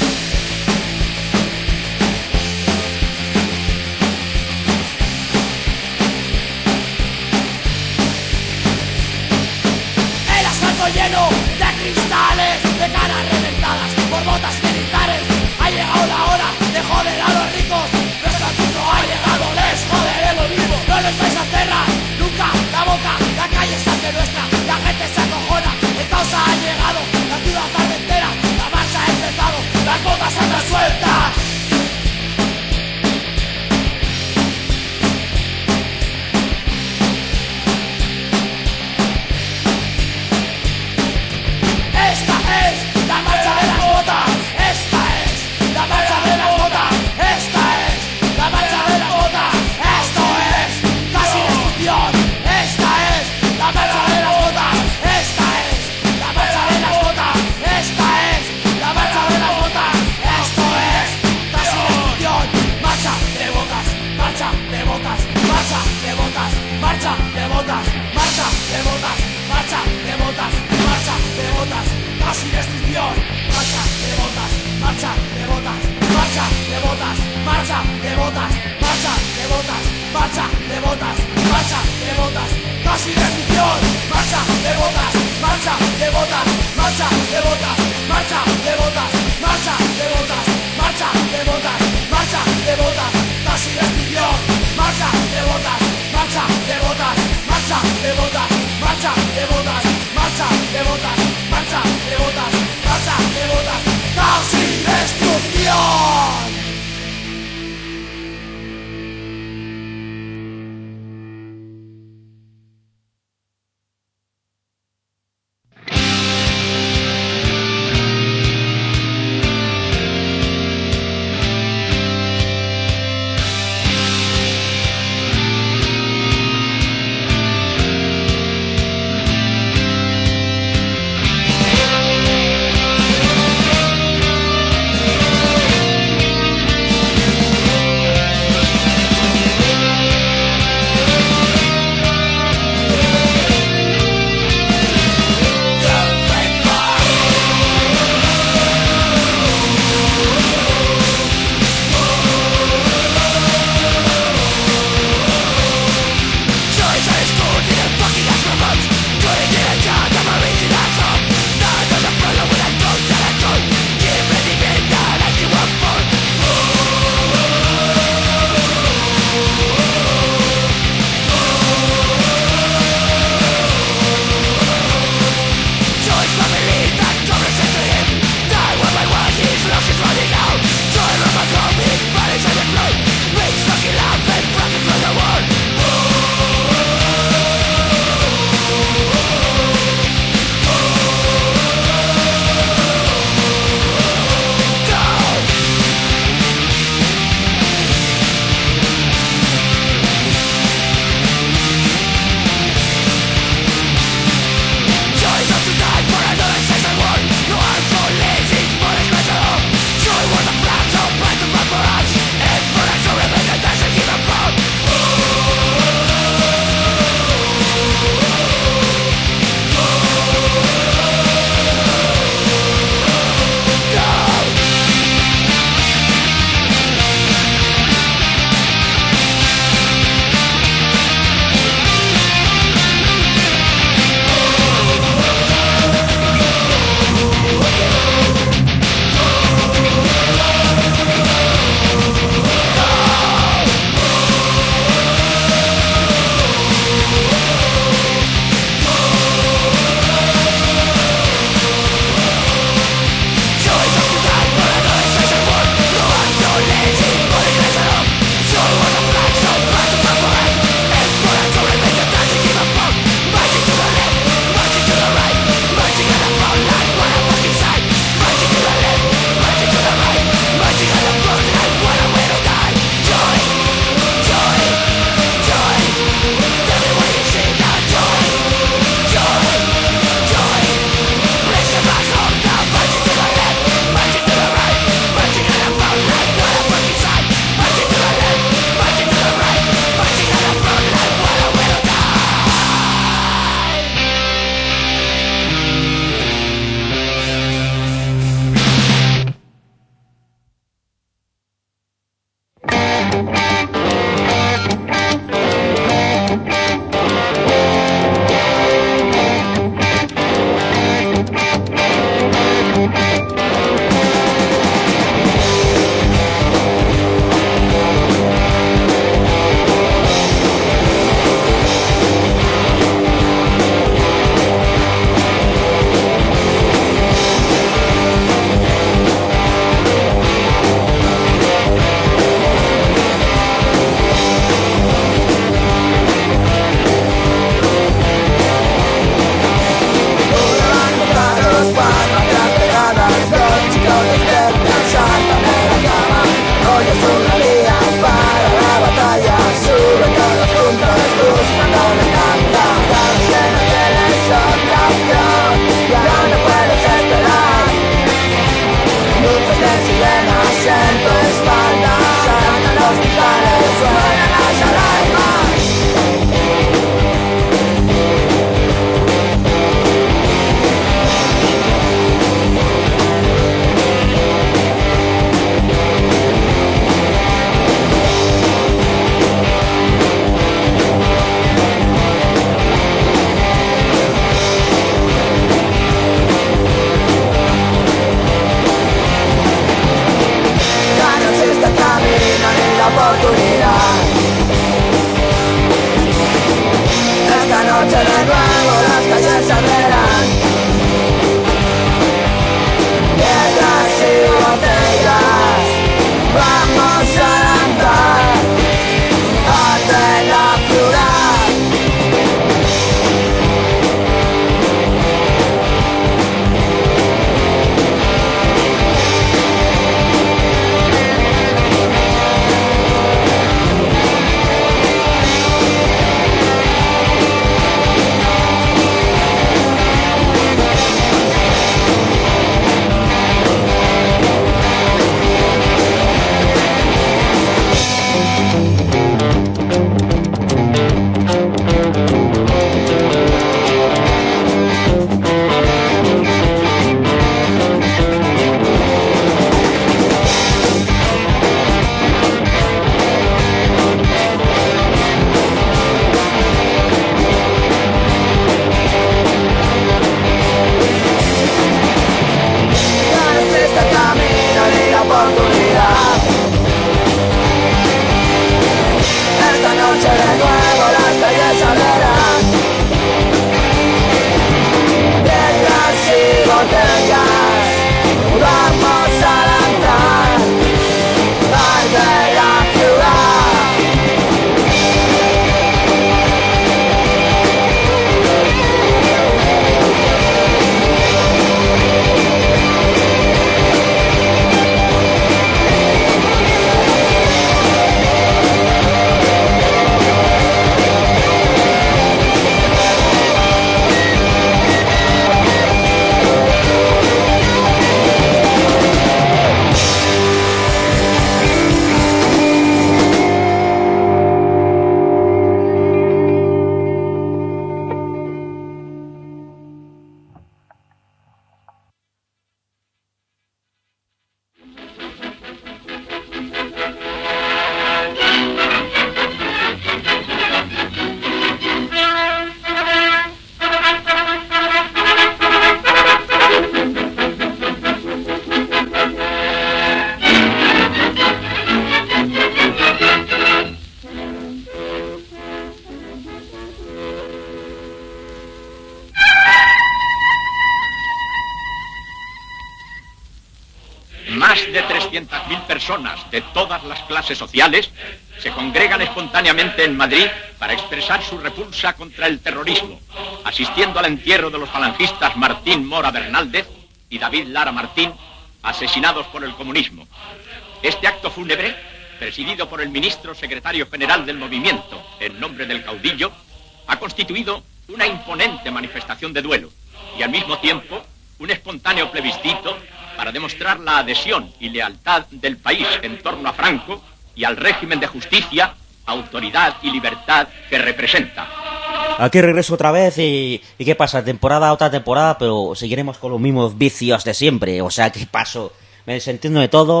Más de 300.000 personas de todas las clases sociales se congregan espontáneamente en Madrid para expresar su repulsa contra el terrorismo, asistiendo al entierro de los falangistas Martín Mora Bernaldez y David Lara Martín, asesinados por el comunismo. Este acto fúnebre, presidido por el ministro secretario general del movimiento, en nombre del caudillo, ha constituido una imponente manifestación de duelo y al mismo tiempo un espontáneo plebiscito para demostrar la adhesión y lealtad del país en torno a Franco y al régimen de justicia, autoridad y libertad que representa. Aquí regreso otra vez y ¿qué pasa? Otra temporada, pero seguiremos con los mismos vicios de siempre. O sea, ¿qué paso? Me desentiendo de todo.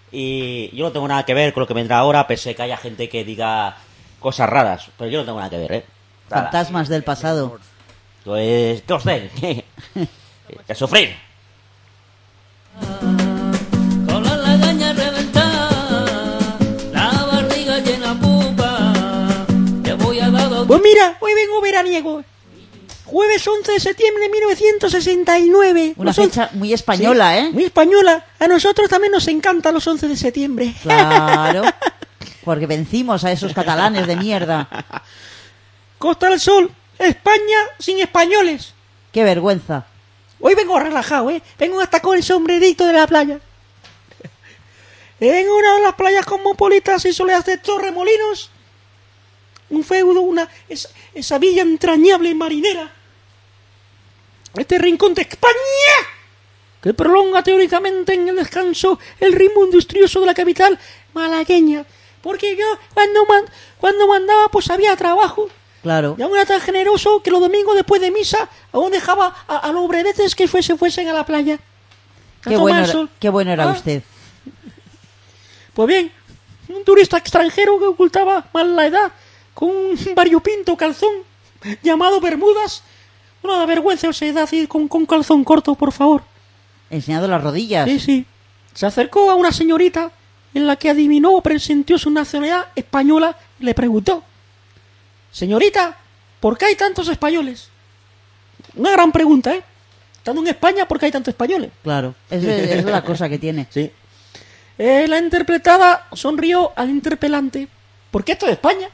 Y yo no tengo nada que ver con lo que vendrá ahora, pese a que haya gente que diga cosas raras. Pero yo no tengo nada que ver, Nada. Fantasmas del pasado. Pues, ¿qué os den? Que sufrir. Con la lagaña reventada, la barriga llena pupa, te voy a dar dos... Pues mira, hoy vengo veraniego. Jueves 11 de septiembre de 1969. Una Los on- fecha muy española, Sí, ¿eh? muy española. A nosotros también nos encantan los 11 de septiembre. Claro. Porque vencimos a esos catalanes de mierda. Costa del Sol, España sin españoles. Qué vergüenza. Hoy vengo relajado, Vengo hasta con el sombrerito de la playa. En una de las playas cosmopolitas y soleadas de Torremolinos, un feudo, esa villa entrañable y marinera. Este rincón de España, que prolonga teóricamente en el descanso el ritmo industrioso de la capital malagueña. Porque yo, cuando mandaba, pues había trabajo. Claro. Y aún era tan generoso que los domingos después de misa aún dejaba a los obreretes que fuesen a la playa. A tomar sol. Qué bueno era Ah, usted. Pues bien, un turista extranjero que ocultaba mal la edad con un variopinto calzón llamado Bermudas. No da vergüenza esa edad ir con calzón corto, por favor. Enseñado las rodillas. Sí. Se acercó a una señorita en la que adivinó o presintió su nacionalidad española y le preguntó: señorita, ¿por qué hay tantos españoles? Una gran pregunta, Estando en España, ¿por qué hay tantos españoles? Claro. Es la cosa que tiene. Sí. La interpretada sonrió al interpelante. ¿Por qué esto es España?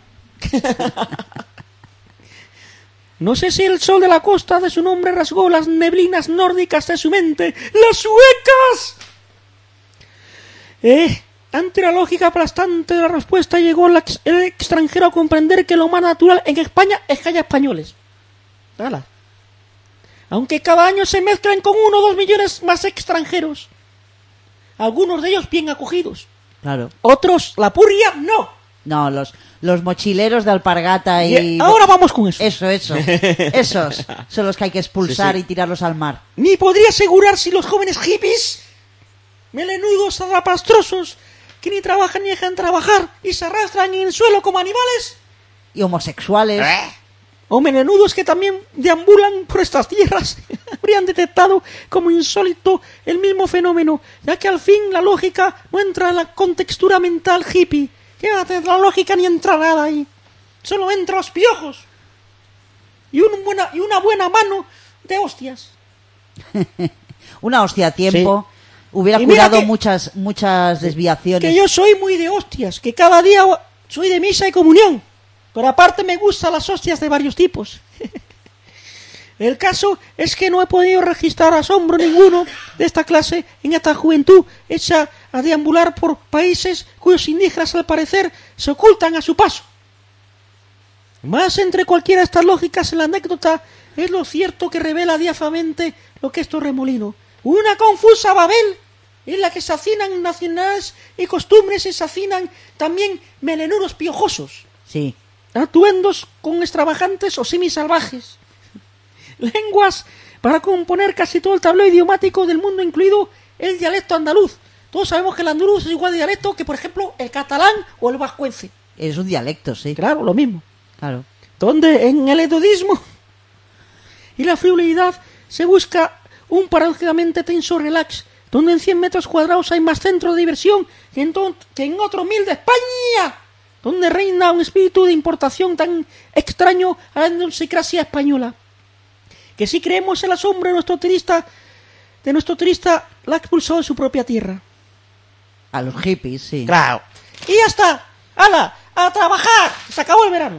No sé si el sol de la costa de su nombre rasgó las neblinas nórdicas de su mente. ¡Las suecas! Ante la lógica aplastante de la respuesta llegó el extranjero a comprender que lo más natural en España es que haya españoles. ¡Hala! Aunque cada año se mezclan con 1 o 2 millones más extranjeros. Algunos de ellos bien acogidos. Claro. Otros, la purria, no. No, los mochileros de alpargata y... Ahora vamos con eso. Esos son los que hay que expulsar Sí. y tirarlos al mar. Ni podría asegurar si los jóvenes hippies, melenudos, zarrapastrosos, que ni trabajan ni dejan trabajar y se arrastran en el suelo como animales, Y homosexuales. o melenudos que también deambulan por estas tierras, habrían detectado como insólito el mismo fenómeno, ya que al fin la lógica no entra en la contextura mental hippie. Fíjate, la lógica ni entra nada ahí. Solo entra los piojos. Y una buena mano de hostias. Una hostia a tiempo. Hubiera Y mira curado que- muchas desviaciones. Que yo soy muy de hostias, que cada día soy de misa y comunión. Pero aparte me gustan las hostias de varios tipos. El caso es que no he podido registrar asombro ninguno de esta clase en esta juventud hecha a deambular por países cuyos indígenas al parecer se ocultan a su paso. Más entre cualquiera de estas lógicas en la anécdota es lo cierto que revela diáfanamente lo que es Torremolino. Una confusa Babel en la que se hacinan nacionalidades y costumbres y se hacinan también melenudos piojosos. Sí. Atuendos con extravagantes o semisalvajes. Lenguas para componer casi todo el tablero idiomático del mundo, incluido el dialecto andaluz. Todos sabemos que el andaluz es igual de dialecto que, por ejemplo, el catalán o el vascuence. Es un dialecto, sí. Claro, lo mismo. Claro. Donde en el hedonismo y la frivolidad se busca un paradójicamente tenso relax, donde en 100 metros cuadrados hay más centro de diversión que en otro 1000 de España, donde reina un espíritu de importación tan extraño a la idiosincrasia española, que si creemos el asombro de nuestro turista la ha expulsado de su propia tierra. A los hippies, sí. Claro. Y ya está. ¡Hala! ¡A trabajar! Se acabó el verano.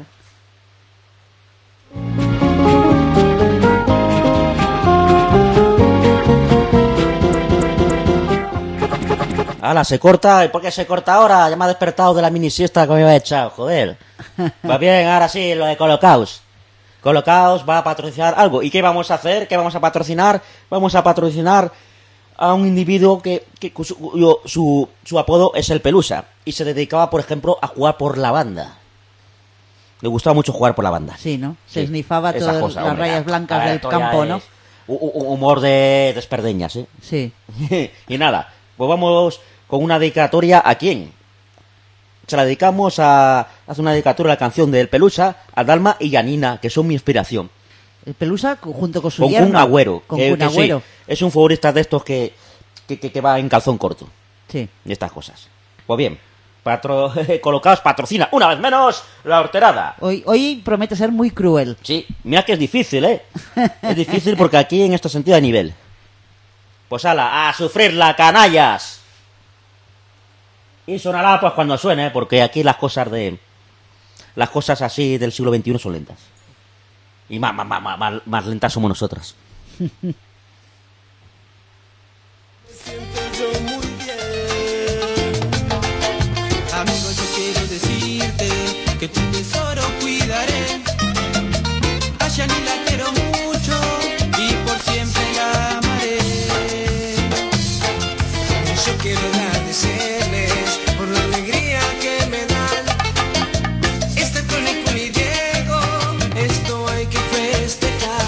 ¡Hala, se corta! ¿Y por qué se corta ahora? Ya me ha despertado de la mini siesta que me había echado, joder. Va bien, ahora sí, lo de Colocaos. Colocaos va a patrocinar algo. ¿Y qué vamos a hacer? ¿Qué vamos a patrocinar? Vamos a patrocinar a un individuo que su apodo es el Pelusa. Y se dedicaba, por ejemplo, a jugar por la banda. Le gustaba mucho jugar por la banda. Sí, ¿no? Se Sí, esnifaba esa todas cosa, las hombre, rayas ya. blancas Ahora del esto ya campo, ¿no? es humor de desperdeñas, ¿eh? Sí. Y nada, pues vamos con una dedicatoria ¿a quién? Se la dedicamos a hacer una dedicatoria a la canción de El Pelusa, a Dalma y Janina, que son mi inspiración. El Pelusa junto con su Con yerno. Kun Agüero. Con que Kun Agüero. sí, es un futbolista de estos que va en calzón corto. Sí. Y estas cosas. Pues bien, Colocaos patrocina una vez menos la horterada. Hoy promete ser muy cruel. Sí, mira que es difícil, ¿eh? Es difícil porque aquí en este sentido hay nivel. Pues ala, a sufrirla, canallas. Y sonará pues cuando suene, porque aquí las cosas así del siglo XXI son lentas. Y más lentas somos nosotras. Siento yo muy bien. Amigo, yo quiero decirte que tu tesoro cuidaré. A Yani la quiero mucho y por siempre la amaré. Yo quiero agradecerles por la alegría que me dan. Este Tónico y Diego, esto hay que festejar.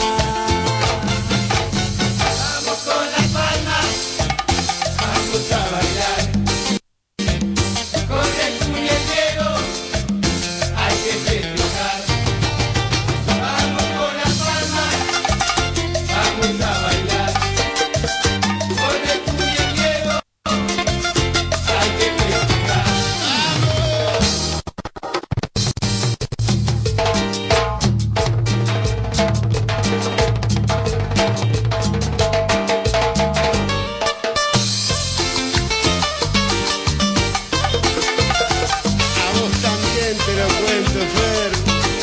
Vamos con las palmas, vamos a bailar. Con el Tónico y el Diego, hay que festejar. Vamos con las palmas, vamos a bailar. Con el Tónico y el Diego, hay que festejar. A vos también te lo cuento, Fer.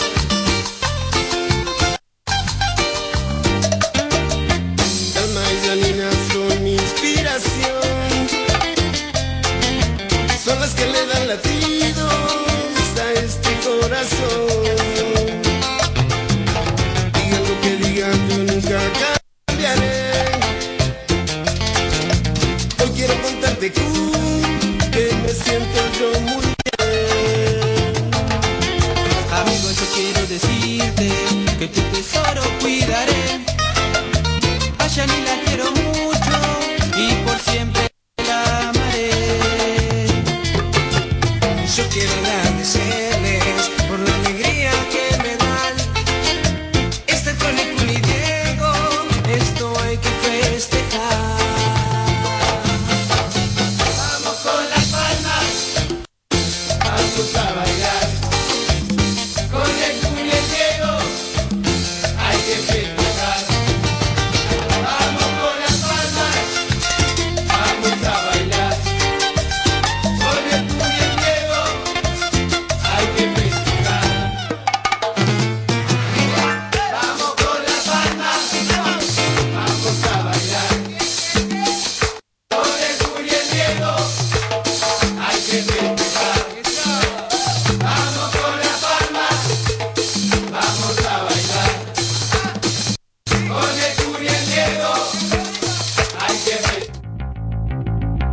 Dalma y Janina son mi inspiración. Son las que le dan latidos a este corazón. Digan lo que digan, yo nunca cambiaré. Hoy quiero contarte que me siento yo muy bien. Amigo, yo quiero decirte que tu tesoro cuidaré. A Yani la quiero mucho y por siempre la amaré. Yo quiero agradecerles por la alegría que me dan. Este Tónico y Diego, esto hay que festejar. Vamos con las palmas, vamos a bailar. Con el Tónico y el Diego, hay que festejar. Vamos con las palmas, vamos a bailar. Con el Tónico y el Diego, hay que festejar. Vamos con las palmas, vamos a bailar. Con el Tónico y el Diego, hay que festejar. Vamos con las palmas, vamos a bailar. Con el Tónico y el Diego, hay que festejar.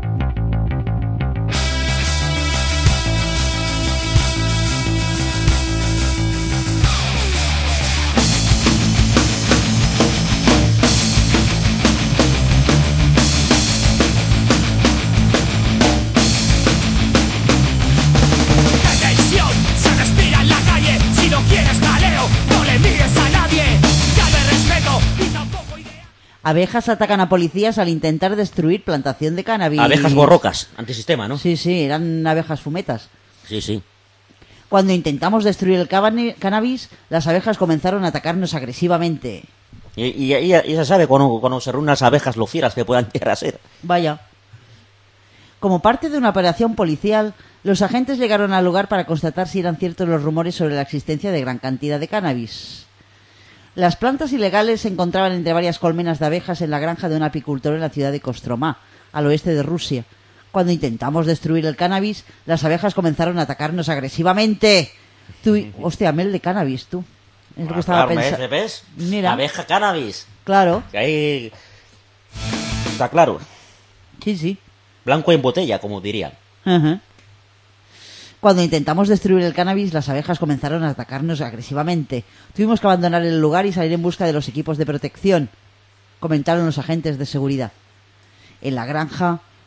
Tensión se respira en la calle. Si no quieres jaleo, no le mires a nadie. Ya no hay respeto y tampoco idea. Abejas atacan a policías al intentar destruir plantación de cannabis. Abejas borrocas, antisistema, ¿no? Sí, sí, eran abejas fumetas. Sí, sí. Cuando intentamos destruir el cannabis, las abejas comenzaron a atacarnos agresivamente. Y se sabe cuando se reúnen las abejas lo fieras que puedan llegar a ser. Vaya. Como parte de una operación policial, los agentes llegaron al lugar para constatar si eran ciertos los rumores sobre la existencia de gran cantidad de cannabis. Las plantas ilegales se encontraban entre varias colmenas de abejas en la granja de un apicultor en la ciudad de Kostromá, al oeste de Rusia. Cuando intentamos destruir el cannabis, las abejas comenzaron a atacarnos agresivamente. Hostia, mel de cannabis, tú. Es lo que estaba pensando. ¿Ves? Mira. Abeja cannabis. Claro, Que ahí está claro. sí, sí. Blanco en botella, como dirían. Ajá. Cuando intentamos destruir el cannabis, las abejas comenzaron a atacarnos agresivamente. Tuvimos que abandonar el lugar y salir en busca de los equipos de protección, comentaron los agentes de seguridad. En la granja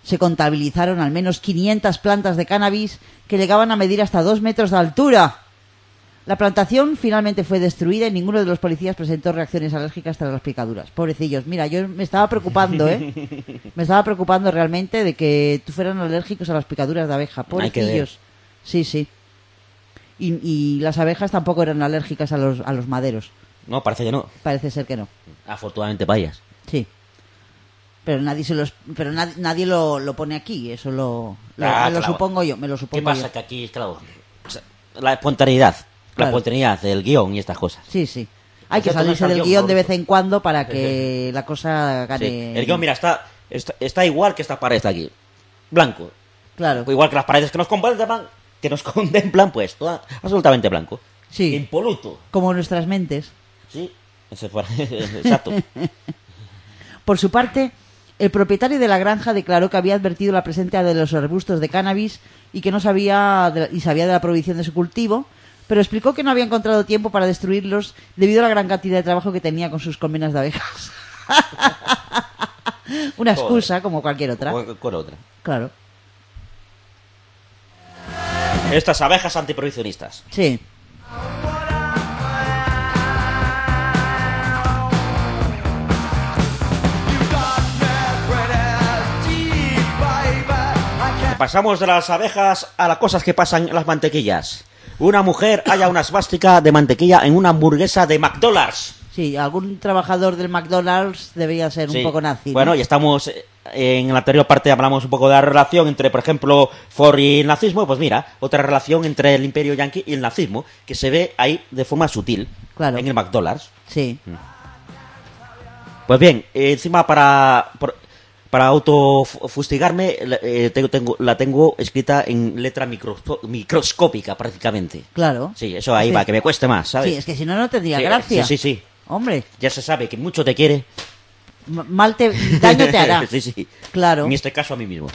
se contabilizaron al menos 500 plantas de cannabis que llegaban a medir hasta 2 metros de altura. La plantación finalmente fue destruida y ninguno de los policías presentó reacciones alérgicas tras las picaduras. Pobrecillos, mira, yo me estaba preocupando, Me estaba preocupando realmente de que fueran alérgicos a las picaduras de abeja. Pobrecillos. Sí, sí. Y las abejas tampoco eran alérgicas a los maderos. No, parece que no. Parece ser que no. Afortunadamente vayas. Sí. Pero nadie lo pone aquí, eso lo Claro. supongo yo, me lo supongo ¿Qué pasa? yo. Que aquí, claro, la espontaneidad, Claro. la espontaneidad del guión y estas cosas. Sí, sí. Hay que Esto no salirse está del guión, guión por de vez eso. en cuando para que la cosa Sí. gane. El guión, mira, está igual que esta pared de aquí. Blanco. Claro. Igual que las paredes que nos contemplan, pues, toda, absolutamente blanco. Sí. Impoluto. Como nuestras mentes. Sí, ese fue. Exacto. Por su parte, el propietario de la granja declaró que había advertido la presencia de los arbustos de cannabis y que no sabía sabía de la prohibición de su cultivo, pero explicó que no había encontrado tiempo para destruirlos debido a la gran cantidad de trabajo que tenía con sus colmenas de abejas. Una excusa como cualquier otra. Con otra. Claro. Estas abejas antiprohibicionistas. Sí. Pasamos de las abejas a las cosas que pasan en las mantequillas. Una mujer halla una esvástica de mantequilla en una hamburguesa de McDonald's. Sí, algún trabajador del McDonald's debería ser Sí. un poco nazi, ¿no? Bueno, y estamos en la anterior parte hablamos un poco de la relación entre, por ejemplo, Ford y el nazismo. Pues mira, otra relación entre el imperio yanqui y el nazismo que se ve ahí de forma sutil. Claro. En el McDonald's. Sí. Pues bien, encima para autofustigarme la tengo escrita en letra microscópica prácticamente. Claro. Sí, eso ahí Sí. va, que me cueste más, ¿sabes? Sí, es que si no, no tendría Sí, gracia. Sí, sí, sí. Hombre, Ya se sabe que mucho te quiere. daño te hará. Sí, sí. Claro. En este caso a mí mismo.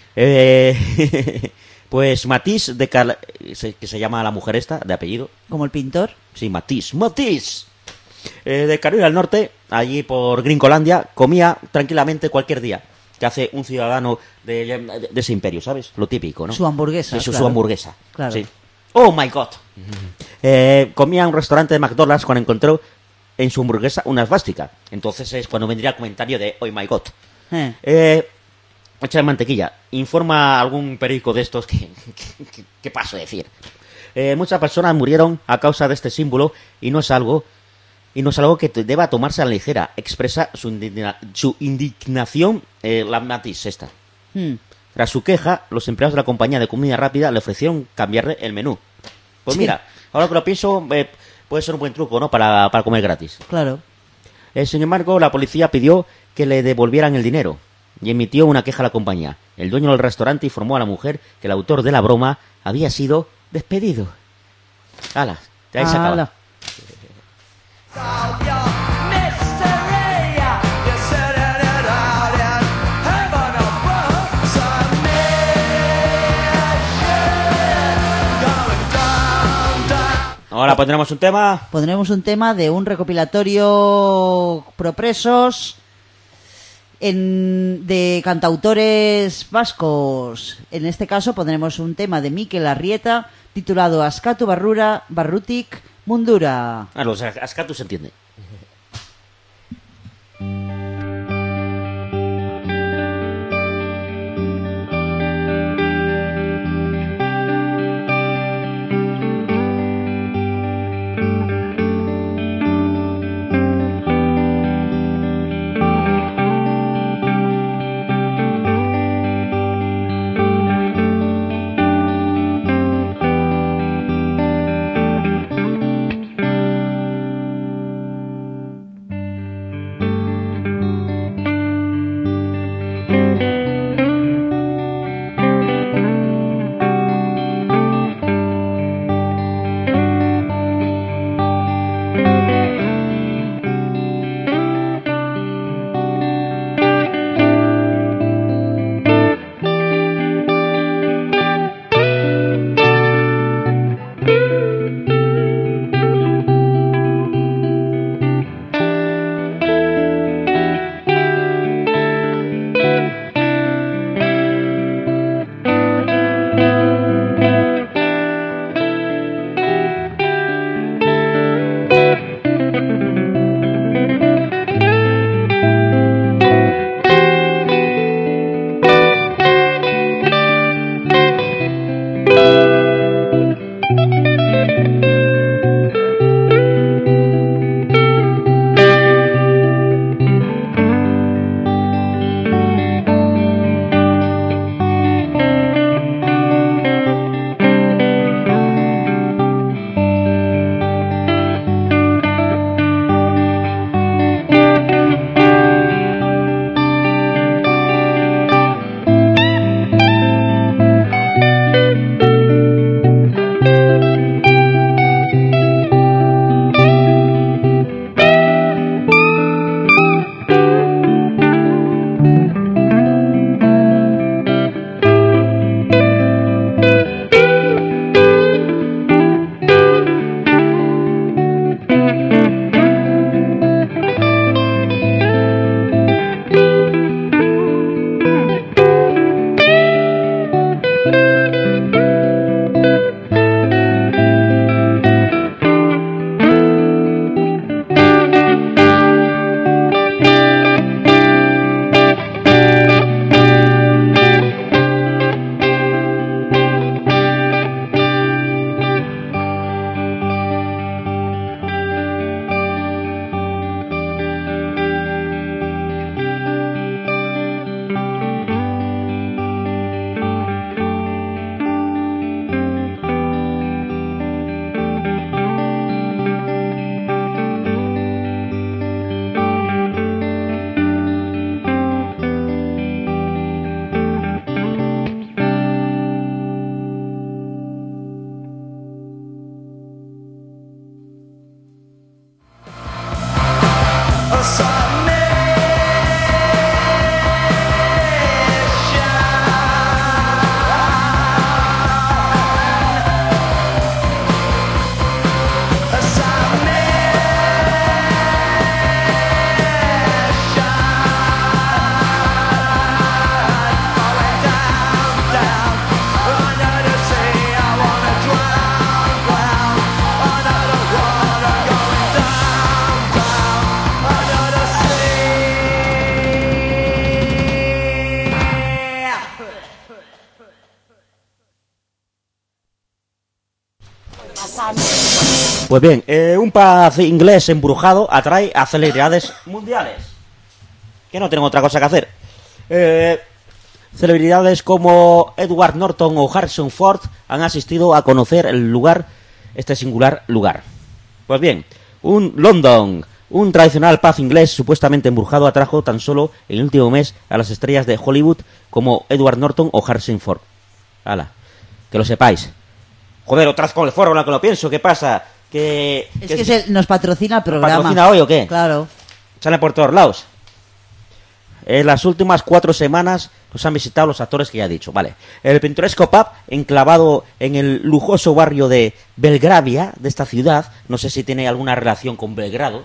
Pues Matisse, que se llama la mujer esta, de apellido. Como el pintor. Sí, Matisse. De Carolina del Norte, allí por Gringolandia, comía tranquilamente cualquier día que hace un ciudadano de ese imperio, ¿sabes? Lo típico, ¿no? Su hamburguesa, Sí, su claro. hamburguesa. Claro. Sí. Oh my god. Comía en un restaurante de McDonald's cuando encontró en su hamburguesa una esvástica. Entonces es cuando vendría el comentario de oh my god. Hecha de mantequilla. Informa algún periódico de estos que paso a decir. Muchas personas murieron a causa de este símbolo y no es algo que deba tomarse a la ligera. Expresa su indignación la Matisse esta. Tras su queja, los empleados de la compañía de comida rápida le ofrecieron cambiarle el menú. Pues Sí. mira, ahora que lo pienso, puede ser un buen truco, ¿no? Para comer gratis. Claro. Sin embargo, la policía pidió que le devolvieran el dinero y emitió una queja a la compañía. El dueño del restaurante informó a la mujer que el autor de la broma había sido despedido. ¡Hala! Ahí se acaba. Ala. Ahora pondremos un tema. Pondremos un tema de un recopilatorio propresos de cantautores vascos. En este caso pondremos un tema de Mikel Arrieta titulado Askatu Barrutik Mundura. Los Ascatu se entiende. Pues bien, un pub inglés embrujado atrae a celebridades mundiales, que no tienen otra cosa que hacer. Celebridades como Edward Norton o Harrison Ford han asistido a conocer el lugar, este singular lugar. Pues bien, London, un tradicional pub inglés supuestamente embrujado, atrajo tan solo en el último mes a las estrellas de Hollywood como Edward Norton o Harrison Ford. ¡Hala! Que lo sepáis. Joder, otra vez con el foro, lo que lo pienso. ¿Qué pasa? Que nos patrocina el programa. ¿Patrocina hoy o qué? Claro. Sale por todos lados. En las últimas 4 semanas nos han visitado los actores que ya he dicho. Vale. El pintoresco pub, enclavado en el lujoso barrio de Belgravia, de esta ciudad, no sé si tiene alguna relación con Belgrado,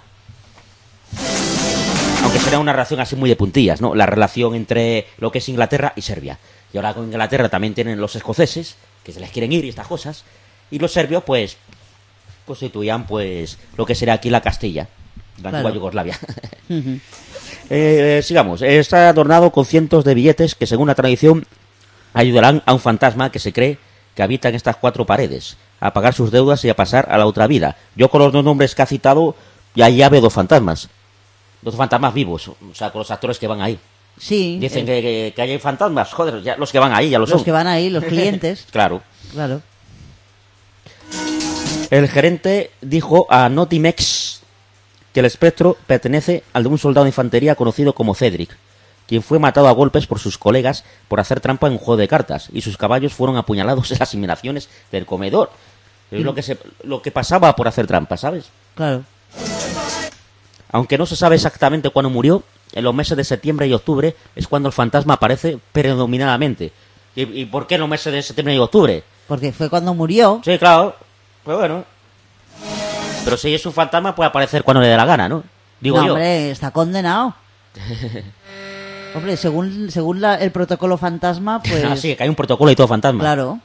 aunque será una relación así muy de puntillas, ¿no? La relación entre lo que es Inglaterra y Serbia. Y ahora con Inglaterra también tienen los escoceses, que se les quieren ir y estas cosas, y los serbios, pues, constituían, pues, lo que será aquí la Castilla, la antigua Yugoslavia. Sigamos. Está adornado con cientos de billetes que, según la tradición, ayudarán a un fantasma que se cree que habita en estas 4 paredes, a pagar sus deudas y a pasar a la otra vida. Yo con los 2 nombres que ha citado, ya veo 2 fantasmas. 2 fantasmas vivos, o sea, con los actores que van ahí. Sí. Dicen que hay fantasmas, joder, ya los que van ahí ya lo son. Los que van ahí, los clientes. Claro. Claro. El gerente dijo a Notimex que el espectro pertenece al de un soldado de infantería conocido como Cedric, quien fue matado a golpes por sus colegas por hacer trampa en un juego de cartas, y sus caballos fueron apuñalados en las inmediaciones del comedor. Es lo que pasaba por hacer trampa, ¿sabes? Claro. Aunque no se sabe exactamente cuándo murió, en los meses de septiembre y octubre es cuando el fantasma aparece predominadamente. ¿Y por qué en los meses de septiembre y octubre? Porque fue cuando murió. Sí, claro. Pues bueno. Pero si es un fantasma puede aparecer cuando le dé la gana, ¿no? Digo yo. Hombre, está condenado. Hombre, según el protocolo fantasma, pues... Ah, sí, que hay un protocolo y todo fantasma. Claro.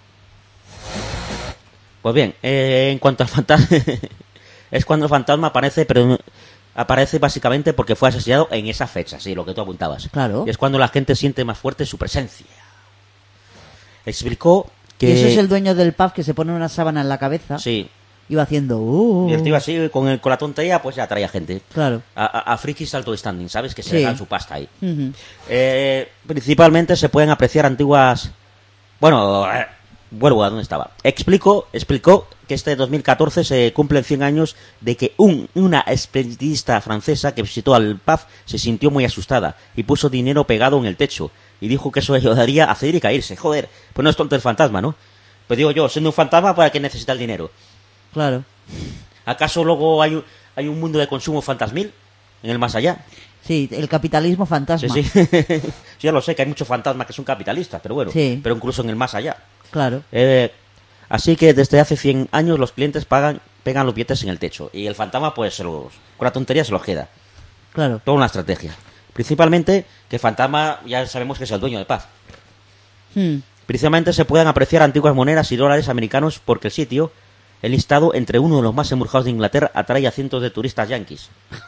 Pues bien, en cuanto al fantasma... es cuando el fantasma aparece, pero aparece básicamente porque fue asesinado en esa fecha, sí, lo que tú apuntabas. Claro. Y es cuando la gente siente más fuerte su presencia. Explicó que... Y eso es el dueño del pub que se pone una sábana en la cabeza. Sí. Iba haciendo... Y el tío así, con la tontería, pues ya traía gente. Claro. A frikis alto standing, ¿sabes? Que se Sí. dejan su pasta ahí. Uh-huh. Principalmente se pueden apreciar antiguas... Bueno, vuelvo a donde estaba. Explicó que este 2014 se cumplen 100 años de que una espiritista francesa que visitó al pub se sintió muy asustada y puso dinero pegado en el techo y dijo que eso ayudaría a Cedric a irse. Joder, pues no es tonto el fantasma, ¿no? Pues digo yo, siendo un fantasma, ¿para qué necesita el dinero? Claro. ¿Acaso luego hay un mundo de consumo fantasmil en el más allá? Sí, el capitalismo fantasma. Sí, sí. Yo lo sé, que hay muchos fantasmas que son capitalistas, pero bueno, Sí. pero incluso en el más allá. Claro. Así que desde hace 100 años los clientes pegan los billetes en el techo. Y el fantasma, pues, con la tontería se los queda. Claro. Toda una estrategia. Principalmente que el fantasma ya sabemos que es el dueño de paz. Principalmente se pueden apreciar antiguas monedas y dólares americanos porque el sitio, enlistado entre uno de los más embrujados de Inglaterra, atrae a cientos de turistas yanquis.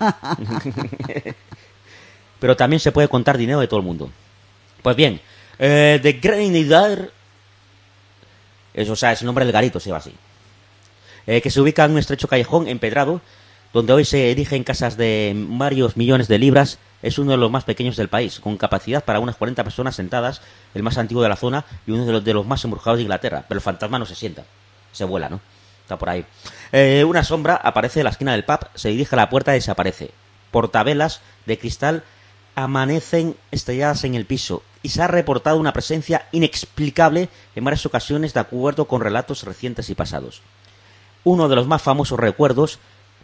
Pero también se puede contar dinero de todo el mundo. Pues bien, The Grenadier, es el nombre del garito, se llama así. Que se ubica en un estrecho callejón empedrado, donde hoy se erigen casas de varios millones de libras, es uno de los más pequeños del país, con capacidad para unas 40 personas sentadas, el más antiguo de la zona y uno de los más embrujados de Inglaterra. Pero el fantasma no se sienta, se vuela, ¿no? Está por ahí. Una sombra aparece en la esquina del pub, se dirige a la puerta y desaparece. Portavelas de cristal amanecen estrelladas en el piso y se ha reportado una presencia inexplicable en varias ocasiones de acuerdo con relatos recientes y pasados. Uno de los más famosos recuentos,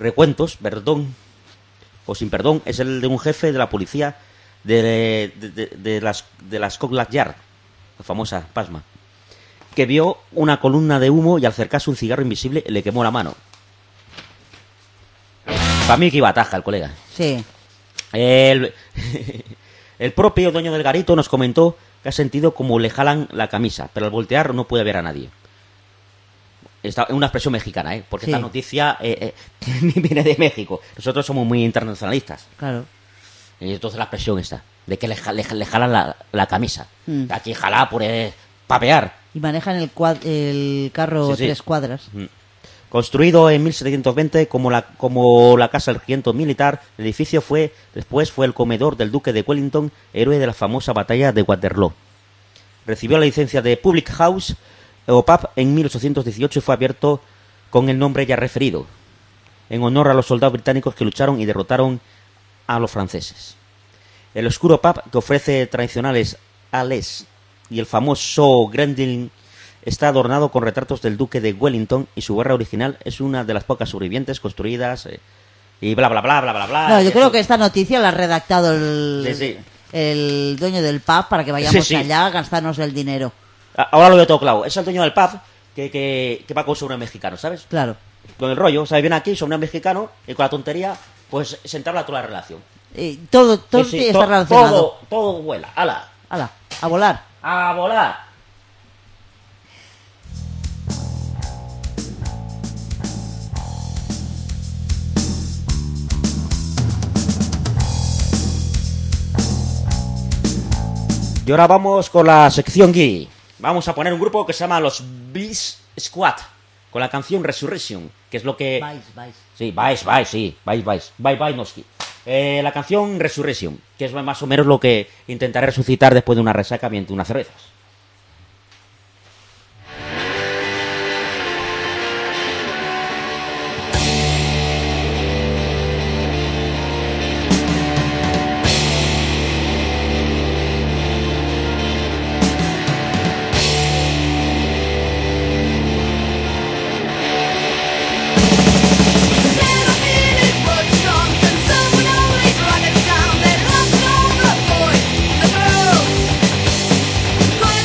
es el de un jefe de la policía de las Scotland Yard, la famosa Pasma, que vio una columna de humo y al acercarse un cigarro invisible le quemó la mano. Para mí que iba a taja el colega. Sí. El propio dueño del garito nos comentó que ha sentido como le jalan la camisa, pero al voltear no puede ver a nadie. Es una expresión mexicana, porque Sí. esta noticia viene de México. Nosotros somos muy internacionalistas. Claro. Y entonces la expresión está, de que le jalan la camisa. Aquí jalar por papear. Y manejan el carro Sí, sí. 3 cuadras. Construido en 1720 como la casa del regimiento militar, el edificio después fue el comedor del duque de Wellington, héroe de la famosa batalla de Waterloo. Recibió la licencia de Public House o pub en 1818 y fue abierto con el nombre ya referido, en honor a los soldados británicos que lucharon y derrotaron a los franceses. El oscuro pub, que ofrece tradicionales ales y el famoso Grendel, está adornado con retratos del duque de Wellington y su barra original es una de las pocas sobrevivientes construidas y bla bla bla bla bla bla. No, yo creo que esta noticia la ha redactado Sí, sí. el dueño del pub para que vayamos Sí, sí. allá a gastarnos el dinero. Ahora lo veo todo claro. Es el dueño del pub que va con su mexicano, ¿sabes? Claro. Con el rollo, ¿sabes? Viene aquí, son un mexicano y con la tontería, pues se entabla toda la relación. Todo Sí, sí, está relacionado. Todo vuela. ¡Hala! Hala, a volar. ¡A volar! Y ahora vamos con la sección Gui. Vamos a poner un grupo que se llama los Vice Squad, con la canción Resurrection, que es lo que... Vais. Sí, Bye Noski. La canción Resurrection, que es más o menos lo que intentaré resucitar después de una resaca mientras unas cervezas. Someone only brought it down, they lost all the boys, the girls.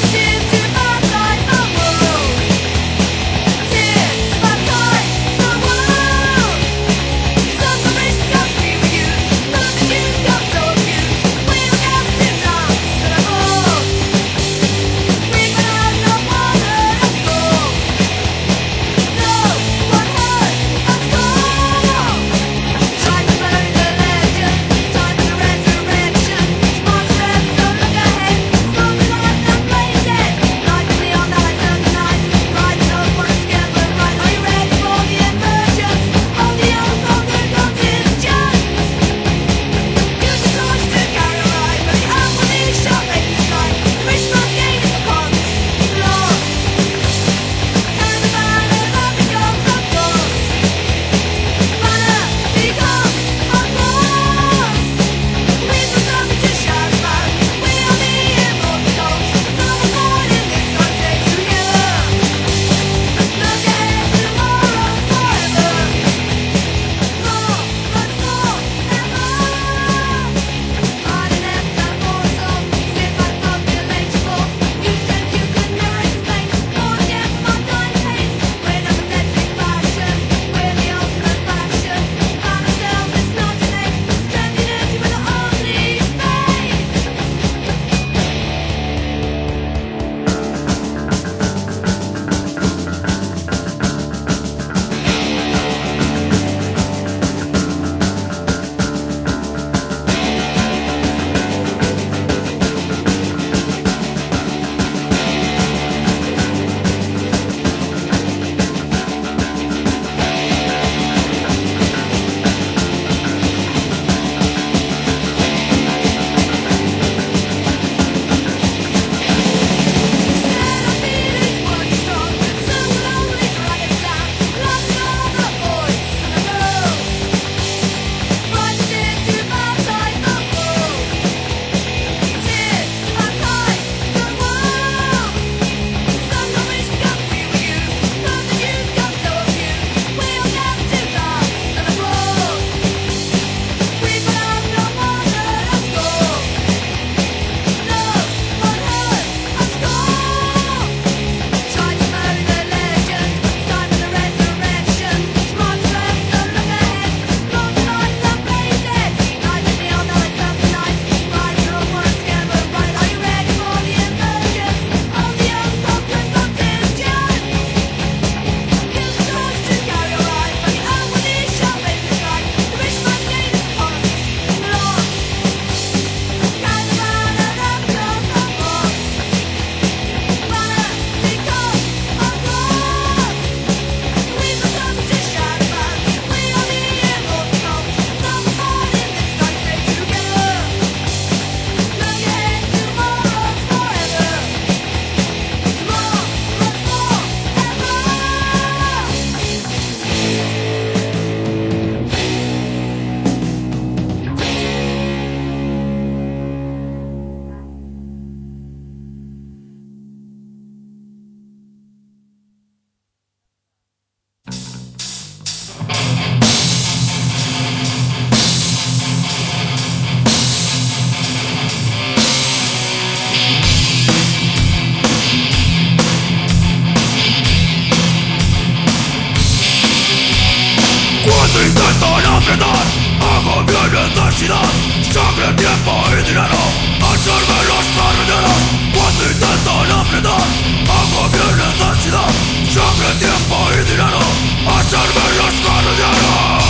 Cuando intentan apretar, hago mi necesidad. Sangre, tiempo y dinero, hacerme los carroñeros. Cuando intentan apretar, hago mi necesidad. Sangre, tiempo y dinero, hacerme los carroñeros.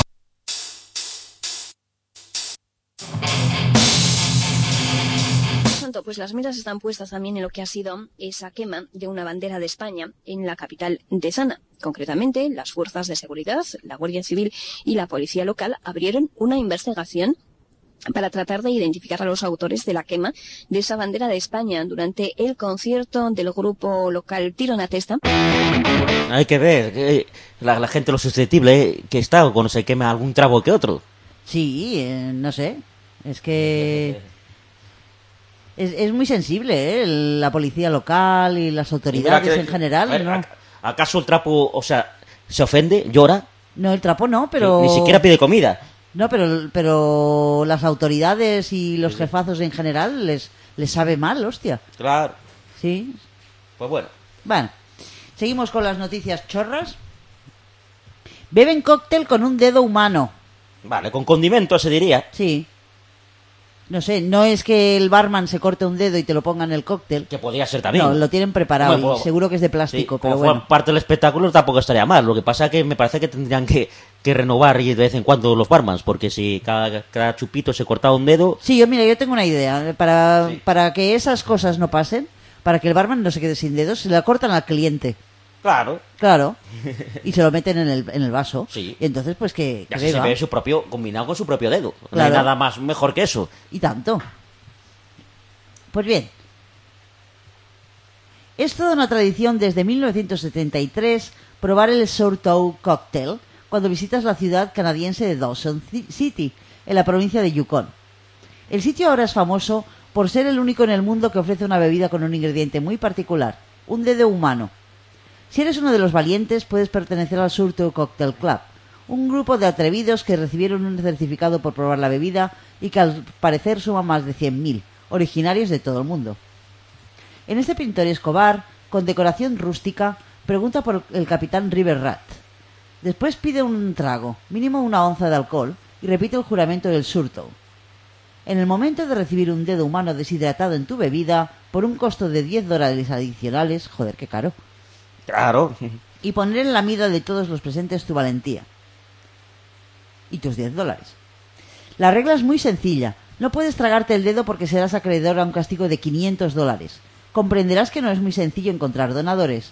Pues las miras están puestas también en lo que ha sido esa quema de una bandera de España en la capital de Sana. Concretamente, las fuerzas de seguridad, la Guardia Civil y la policía local abrieron una investigación para tratar de identificar a los autores de la quema de esa bandera de España durante el concierto del grupo local Tiro na Testa. Hay que ver la gente lo susceptible que está cuando se quema algún trago que otro. Sí, no sé. Es que... Es muy sensible, ¿eh? La policía local y las autoridades en general. A ver, ¿no? ¿Acaso el trapo, o sea, se ofende, llora? No, el trapo no, pero... Ni siquiera pide comida. No, pero las autoridades y los jefazos en general les sabe mal, hostia. Claro. Sí. Pues bueno. Bueno, seguimos con las noticias chorras. Beben cóctel con un dedo humano. Vale, con condimento se diría. Sí. No sé, no es que el barman se corte un dedo y te lo ponga en el cóctel. Que podría ser también. No, lo tienen preparado Bueno, y seguro que es de plástico, sí, pero como bueno. parte del espectáculo tampoco estaría mal. Lo que pasa es que me parece que tendrían que renovar de vez en cuando los barmans, porque si cada chupito se cortaba un dedo... Sí, yo tengo una idea. Para que esas cosas no pasen, para que el barman no se quede sin dedos, se la cortan al cliente. Claro. Claro. Y se lo meten en el vaso. Sí. Y entonces, pues que Y así beba. se ve su propio, combinado con su propio dedo. No Claro. hay nada más mejor que eso. Y tanto. Pues bien. Es toda una tradición desde 1973 probar el Surtout Cocktail cuando visitas la ciudad canadiense de Dawson City, en la provincia de Yukon. El sitio ahora es famoso por ser el único en el mundo que ofrece una bebida con un ingrediente muy particular, un dedo humano. Si eres uno de los valientes, puedes pertenecer al Surtout Cocktail Club, un grupo de atrevidos que recibieron un certificado por probar la bebida y que al parecer suma más de 100.000, originarios de todo el mundo. En este pintoresco bar, con decoración rústica, pregunta por el capitán River Rat. Después pide un trago, mínimo 1 onza de alcohol, y repite el juramento del Surtout. En el momento de recibir un dedo humano deshidratado en tu bebida, por un costo de $10 adicionales, joder, qué caro, Claro. y poner en la mira de todos los presentes tu valentía. Y tus $10. La regla es muy sencilla. No puedes tragarte el dedo porque serás acreedor a un castigo de $500. Comprenderás que no es muy sencillo encontrar donadores.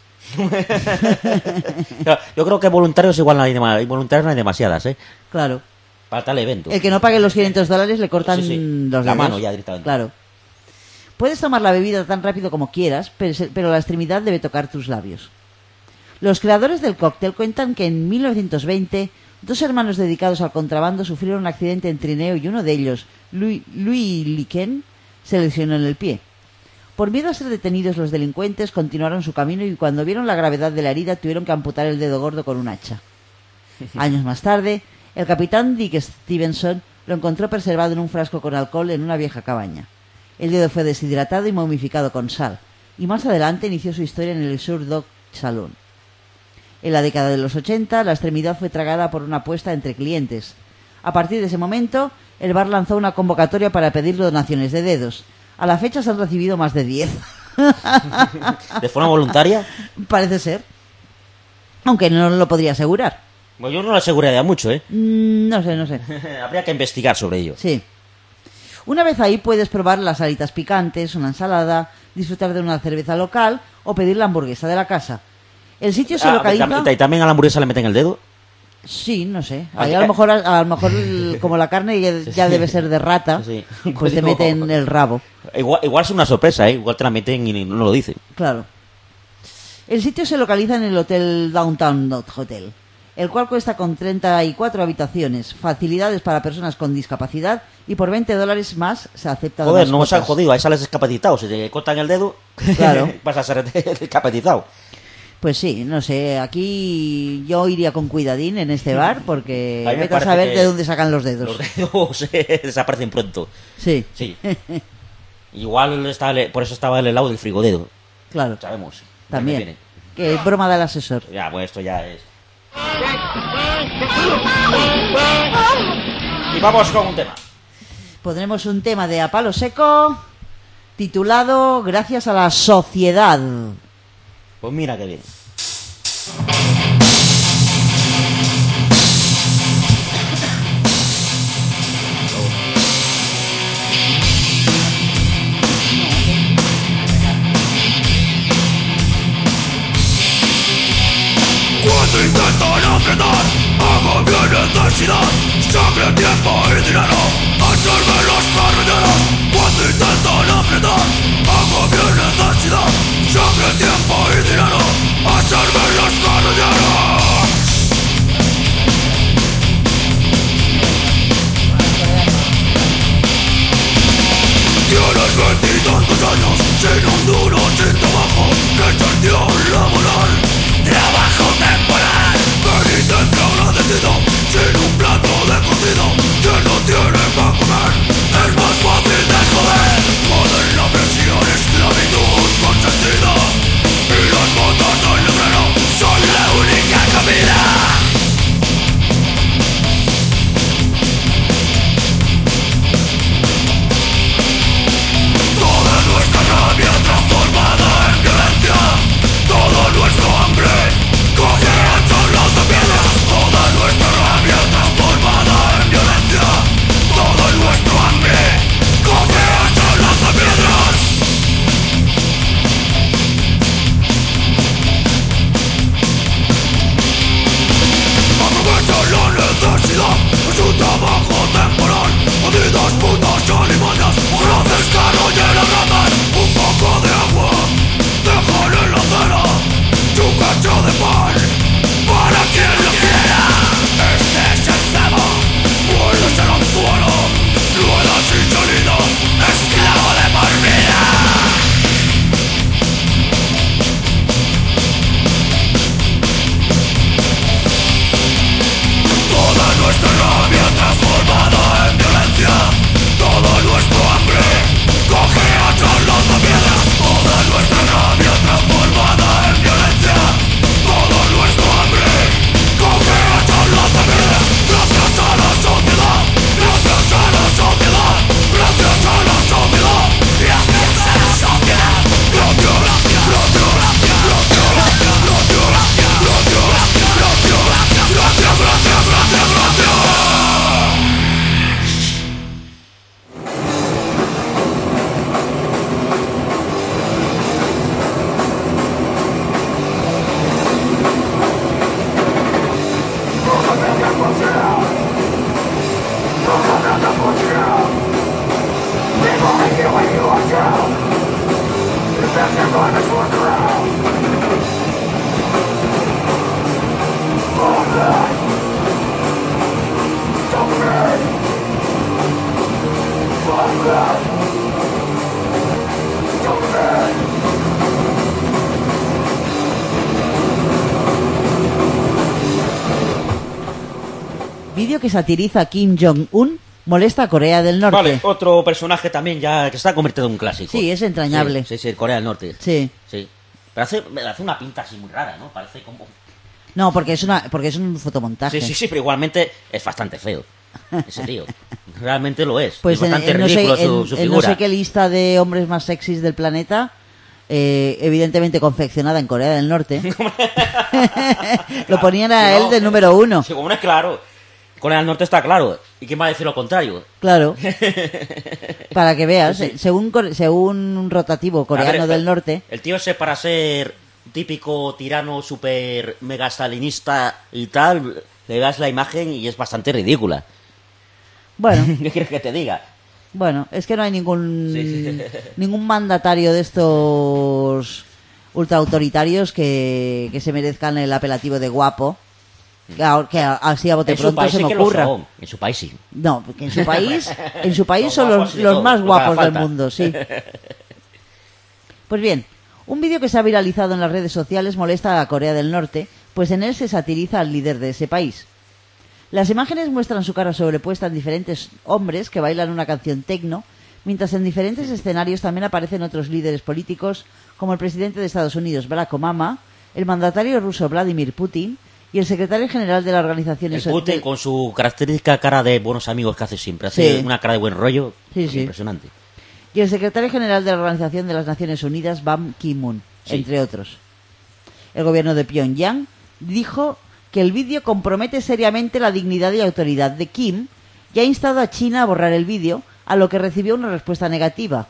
Yo creo que voluntarios igual no hay, voluntarios no hay demasiadas, ¿eh? Claro. Para tal evento. El que no pague los $500 le cortan Sí, sí. los La dedos. mano ya directamente. Claro. Puedes tomar la bebida tan rápido como quieras, pero la extremidad debe tocar tus labios. Los creadores del cóctel cuentan que en 1920 2 hermanos dedicados al contrabando sufrieron un accidente en trineo y uno de ellos, Louis Liken, se lesionó en el pie. Por miedo a ser detenidos, los delincuentes continuaron su camino y cuando vieron la gravedad de la herida tuvieron que amputar el dedo gordo con un hacha. Años más tarde, el capitán Dick Stevenson lo encontró preservado en un frasco con alcohol en una vieja cabaña. El dedo fue deshidratado y momificado con sal, y más adelante inició su historia en el Surtout Saloon. En la década de los 80, la extremidad fue tragada por una apuesta entre clientes. A partir de ese momento, el bar lanzó una convocatoria para pedir donaciones de dedos. A la fecha se han recibido más de 10. ¿De forma voluntaria? Parece ser. Aunque no lo podría asegurar. Pues yo no lo aseguraría mucho, ¿eh? No sé. Habría que investigar sobre ello. Sí. Una vez ahí puedes probar las alitas picantes, una ensalada, disfrutar de una cerveza local o pedir la hamburguesa de la casa. El sitio se localiza... ¿Y también a la hamburguesa le meten el dedo? Sí, no sé. Ahí a lo mejor como la carne ya debe ser de rata, Sí. pues te meten el rabo. Igual es una sorpresa, ¿eh? Igual te la meten y no lo dicen. Claro. El sitio se localiza en el Hotel Downtown Dot Hotel, el cual cuesta con 34 habitaciones, facilidades para personas con discapacidad y por $20 más se acepta. Joder, no mascotas. se han jodido, ahí sales discapacitado. Si te cortan el dedo, Claro. vas a ser discapacitado. Pues sí, no sé, aquí yo iría con cuidadín en este bar porque A mí me vete a parece saber que de dónde sacan los dedos. Los dedos desaparecen pronto. Sí, Sí. Igual por eso estaba el helado del frigodedo. claro, Sabemos. también. Me viene. Que broma del asesor. Ya, pues esto ya es... Y vamos con un tema. Pondremos un tema de A Palo Seco titulado Gracias a la sociedad. Pues mira que bien. Cuando intentan apretar hago mi necesidad, sangre, tiempo y dinero, hacerme las carreteras. Cuando intentan apretar hago mi necesidad, sangre, tiempo y dinero, hacerme las carreteras. Tienes 20 y tantos años, sin un duro, sin trabajo, deserción laboral, trabajo temporal, penitente agradecido, sin un plato de cocido, que no tiene para comer, es más fácil de joder. Moderna presión, esclavitud consentida, y las botas del librero son la única comida. Toda nuestra rabia transformada en violencia, todo nuestro hambre coge a charlas de piedras. Toda nuestra rabia transformada en violencia, todo nuestro hambre coge a charlas de piedras. Aprovechan la necesidad, es un trabajo temporal, jodidas putas alimañas, gracias caro llenas ratas, un poco de agua, dejan en la acera, y un cacho de pan, para quien lo quiera. Este es el cebo, vuelves al anzuelo, ruedas sin salida, esclavo de por vida. Toda nuestra rabia transformada en violencia, todo nuestro hambre coge a charlas de piedras. Toda nuestra rabia transformada en violencia, todo nuestro hambre coge a charlas de piedras. Gracias a la sociedad, gracias a la sociedad, gracias a la sociedad, gracias a la sociedad. Vídeo que satiriza a Kim Jong-un molesta a Corea del Norte. Vale, otro personaje también ya que está convertido en un clásico. Sí, es entrañable. Sí, Corea del Norte. Sí. Sí. Pero hace una pinta así muy rara, ¿no? Parece como... No, porque es un fotomontaje. Sí, pero igualmente es bastante feo. Ese tío. Realmente lo es. Pues es bastante no sé, ridículo su figura. no sé qué lista de hombres más sexys del planeta, evidentemente confeccionada en Corea del Norte, lo ponían a él de número 1. Sí, como no es claro. Corea del Norte está claro. ¿Y quién va a decir lo contrario? Claro. Para que veas, Sí. según un rotativo coreano del norte... El tío ese, para ser típico tirano super mega stalinista y tal, le das la imagen y es bastante ridícula. Bueno, ¿Qué quieres que te diga? bueno, es que no hay ningún Sí. ningún mandatario de estos ultraautoritarios que se merezcan el apelativo de guapo. Que así a bote En su pronto país se sí me que lo ocurra. son. En su país sí. No, porque en su país Los son guapos y los todo, más lo que haga guapos del falta. mundo, sí. Pues bien, un vídeo que se ha viralizado en las redes sociales molesta a Corea del Norte, pues en él se satiriza al líder de ese país. Las imágenes muestran su cara sobrepuesta en diferentes hombres que bailan una canción tecno, mientras en diferentes escenarios también aparecen otros líderes políticos, como el presidente de Estados Unidos, Barack Obama, el mandatario ruso Vladimir Putin Y el secretario general de la organización... El Putin con su característica cara de buenos amigos que hace siempre. Hace una cara de buen rollo impresionante. Y el secretario general de la Organización de las Naciones Unidas, Ban Ki-moon, entre otros. El gobierno de Pyongyang dijo que el vídeo compromete seriamente la dignidad y autoridad de Kim y ha instado a China a borrar el vídeo, a lo que recibió una respuesta negativa.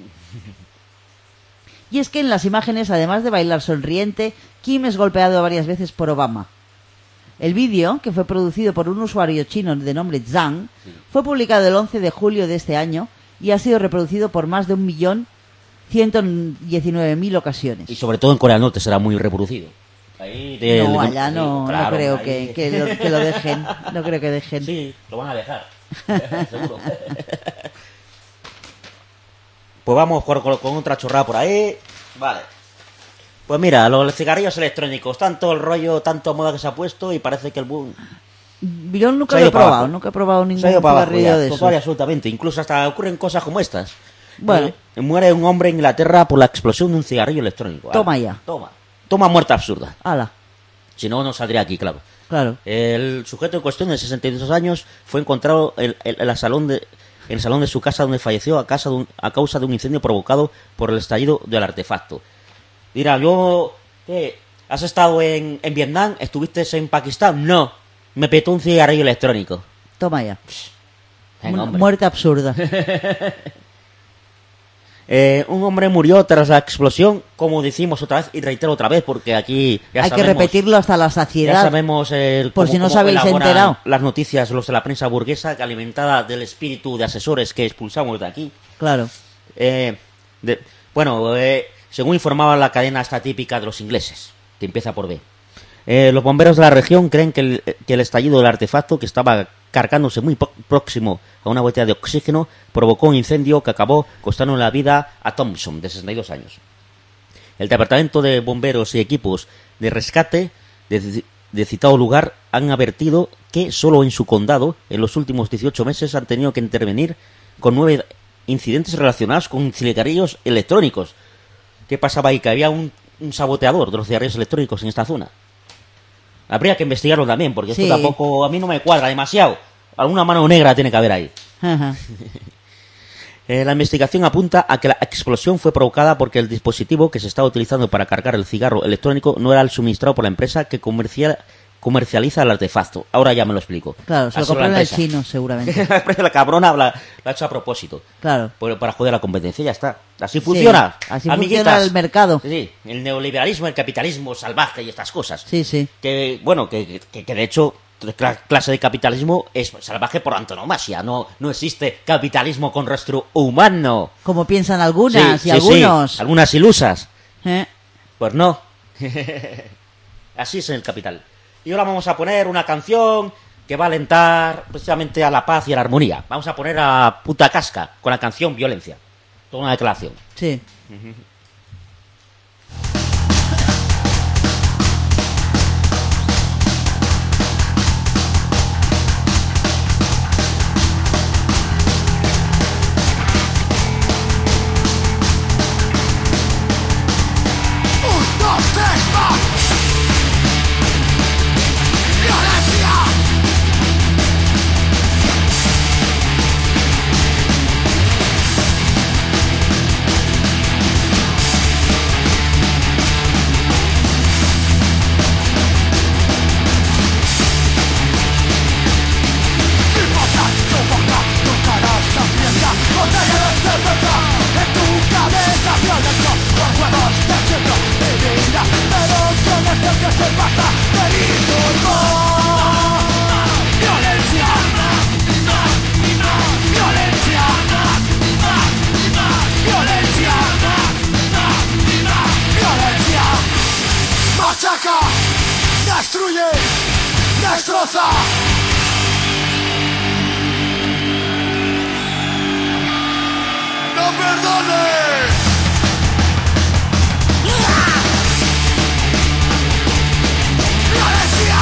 Y es que en las imágenes, además de bailar sonriente, Kim es golpeado varias veces por Obama. El vídeo, que fue producido por un usuario chino de nombre Zhang, fue publicado el 11 de julio de este año y ha sido reproducido por más de 1.119.000 ocasiones. Y sobre todo en Corea del Norte será muy reproducido. Ahí no, allá no creo que lo dejen. No creo que dejen. Sí, lo van a dejar. Seguro. Pues vamos con otra chorrada por ahí. Vale. Pues mira, los cigarrillos electrónicos, tanto el rollo, tanto moda que se ha puesto y parece que el boom... Yo nunca lo he probado, nunca he probado ningún cigarrillo de eso. Total y absolutamente, incluso hasta ocurren cosas como estas. Bueno. Muere un hombre en Inglaterra por la explosión de un cigarrillo electrónico. Toma ya. Toma muerte absurda. Hala. Si no, no saldría aquí, claro. Claro. El sujeto en cuestión, de 62 años, fue encontrado en el salón de su casa donde falleció a causa de un incendio provocado por el estallido del artefacto. Dirá, ¿has estado en Vietnam? ¿Estuviste en Pakistán? No, me petó un cigarrillo electrónico. Toma ya. Venga, muerte absurda. Un hombre murió tras la explosión, como decimos otra vez, y reitero otra vez, porque aquí hay que repetirlo hasta la saciedad. Ya sabemos por si no os habéis enterado. Las noticias, los de la prensa burguesa, que alimentada del espíritu de asesores que expulsamos de aquí. Claro. Según informaba la cadena esta típica de los ingleses, que empieza por B. Los bomberos de la región creen que el estallido del artefacto, que estaba cargándose muy próximo a una botella de oxígeno, provocó un incendio que acabó costando la vida a Thompson, de 62 años. El departamento de bomberos y equipos de rescate de citado lugar han advertido que solo en su condado, en los últimos 18 meses, han tenido que intervenir con 9 incidentes relacionados con cigarrillos electrónicos. ¿Qué pasaba ahí? Que había un saboteador de los cigarrillos electrónicos en esta zona. Habría que investigarlo también, porque esto tampoco a mí no me cuadra demasiado. Alguna mano negra tiene que haber ahí. Ajá. La investigación apunta a que la explosión fue provocada porque el dispositivo que se estaba utilizando para cargar el cigarro electrónico no era el suministrado por la empresa que comercializa el artefacto. Ahora ya me lo explico. Claro, se lo compró en el chino, seguramente. La cabrona lo ha hecho a propósito. Claro. Para joder a la competencia, ya está. Así funciona. Así funciona el mercado. Sí, el neoliberalismo, el capitalismo salvaje y estas cosas. Sí. Que de hecho, la clase de capitalismo es salvaje por antonomasia. No existe capitalismo con rostro humano. Como piensan algunas y algunos. Sí, algunas ilusas. Pues no. Así es el capital. Y ahora vamos a poner una canción que va a alentar precisamente a la paz y a la armonía. Vamos a poner a Puta Casca con la canción Violencia. Toda una declaración. Sí. Destruye, destroza. No perdones. Violencia.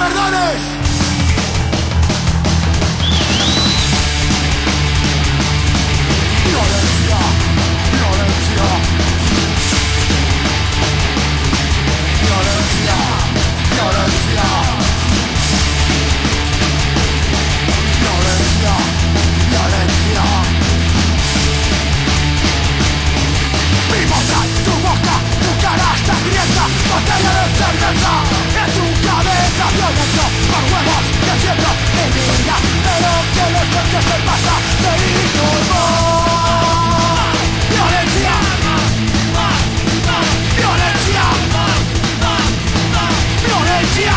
perdones. Violencia, violencia. Violencia, violencia. Violencia, violencia. Mi boca, tu boca, tu cara está grieta, botella de cerveza, en tu cabeza violencia, por huevos que siento en ella, pero que los coches se pasa de como violencia, violencia, violencia,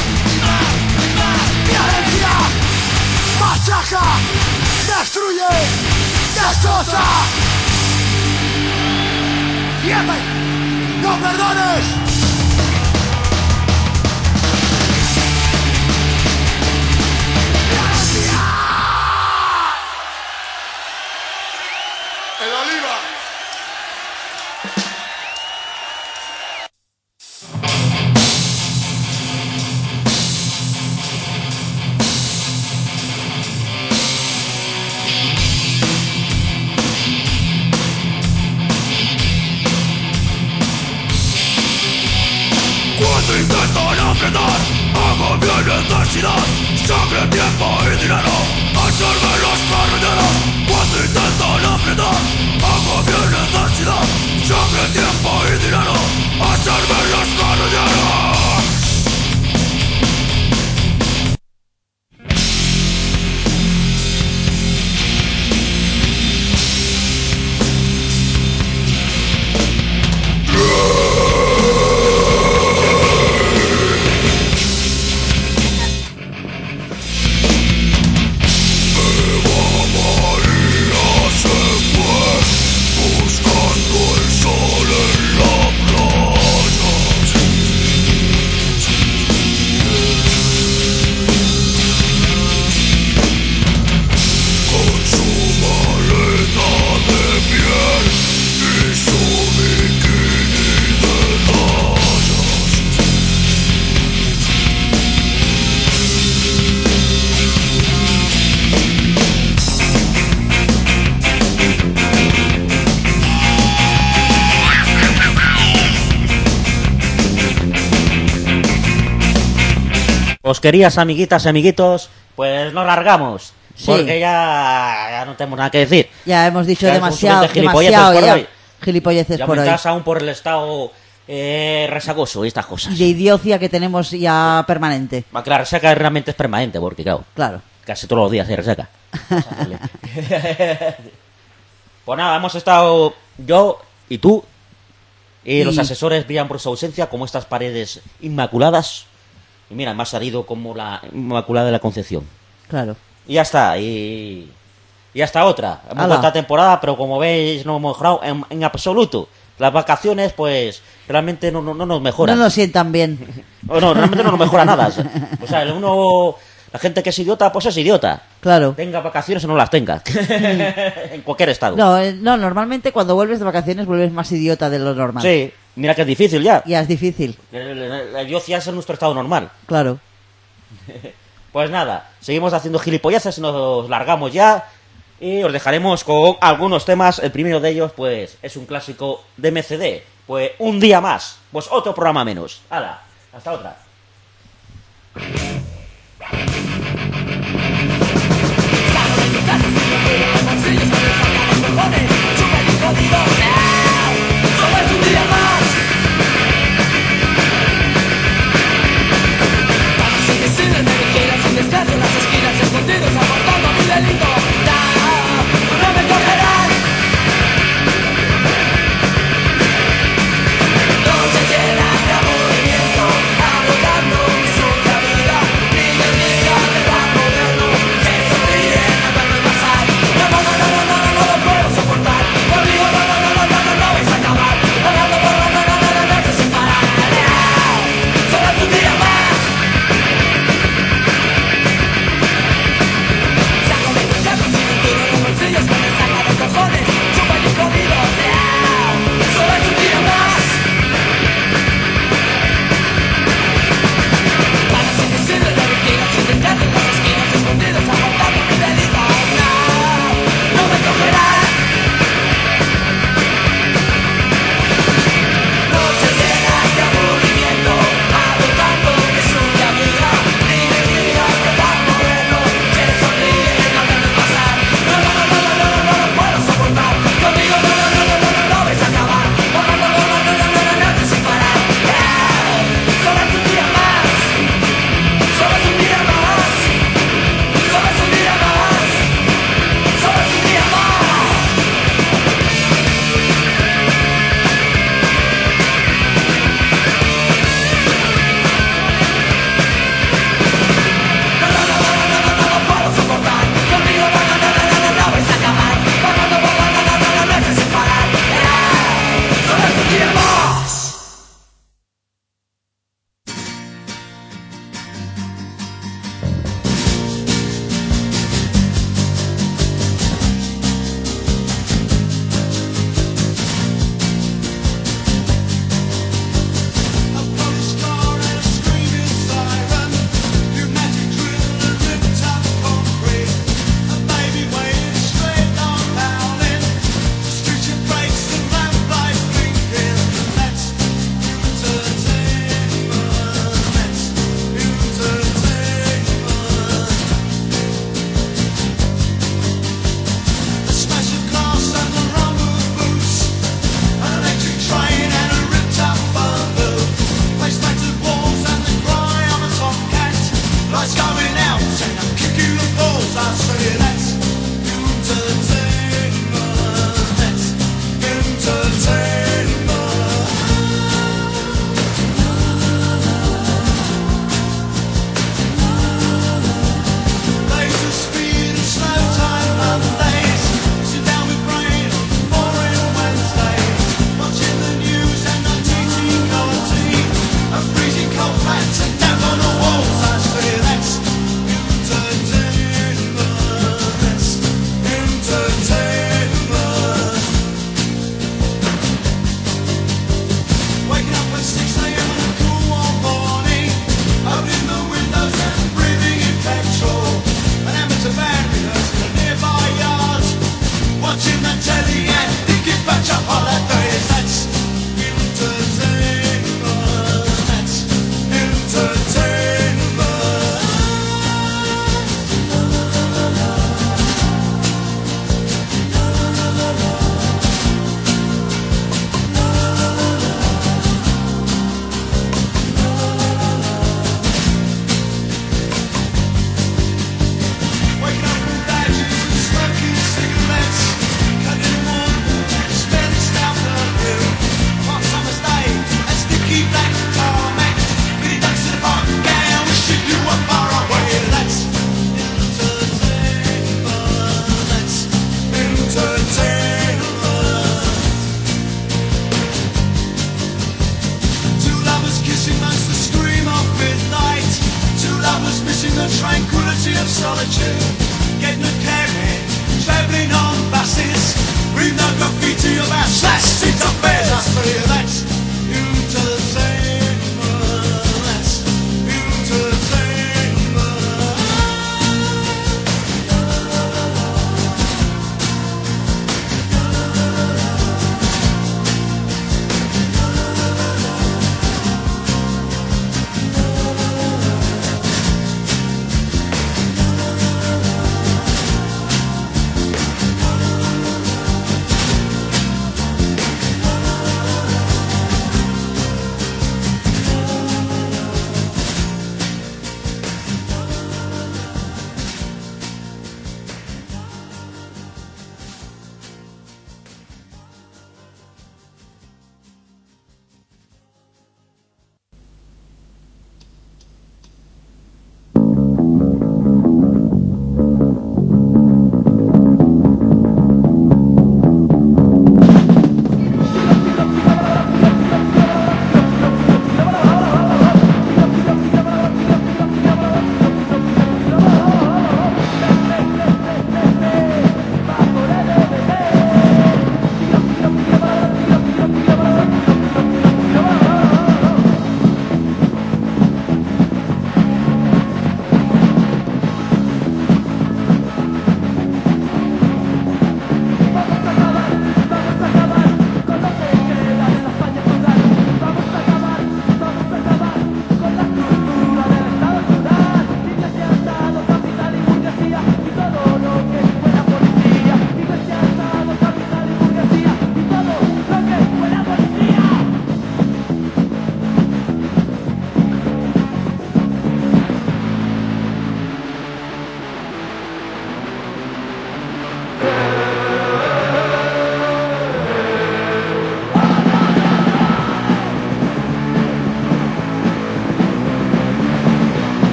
violencia, machaca, destruye, destroza. ¡No perdones! ¡El Oliva! Cuando intentan apretar, hago mi necesidad, sangre, tiempo y dinero, hacerme los carreteros. Cuando intentan apretar, hago mi necesidad, sangre, tiempo y dinero, hacerme los carreteros. Pues queridas amiguitas y amiguitos, pues nos largamos. Sí. Porque ya no tenemos nada que decir. Ya hemos dicho Ya demasiado, son suficientes demasiado por ya. hoy. Gilipolleces Ya por hoy. aumentas aún por el estado resagoso y estas cosas. Y de idiocia que tenemos ya permanente. Va, que la resaca realmente es permanente, porque claro, Claro. casi todos los días hay resaca. Pues nada, hemos estado yo y tú, y los asesores brillan por su ausencia, como estas paredes inmaculadas. Y mira, me ha salido como la Inmaculada de la Concepción. Claro. Y ya está, y hasta otra. Hemos Ala. vuelto a temporada, pero como veis no hemos mejorado en absoluto. Las vacaciones, pues, realmente no nos mejoran. No nos sientan bien. No, realmente no nos mejora nada. O sea, la gente que es idiota, pues es idiota. Claro. Tenga vacaciones o no las tenga. En cualquier estado. No, normalmente cuando vuelves de vacaciones vuelves más idiota de lo normal. Sí, mira que es difícil ya. Ya es difícil. La idiocia es nuestro estado normal. Claro. Pues nada, seguimos haciendo gilipolleces, nos largamos ya y os dejaremos con algunos temas. El primero de ellos, pues, es un clásico de MCD. Pues, un día más. Pues, otro programa menos. ¡Hala! Hasta otra. Descanso en las esquinas escondidos abortando mi delito. No me cogerán. Noches llenas de aburrimiento,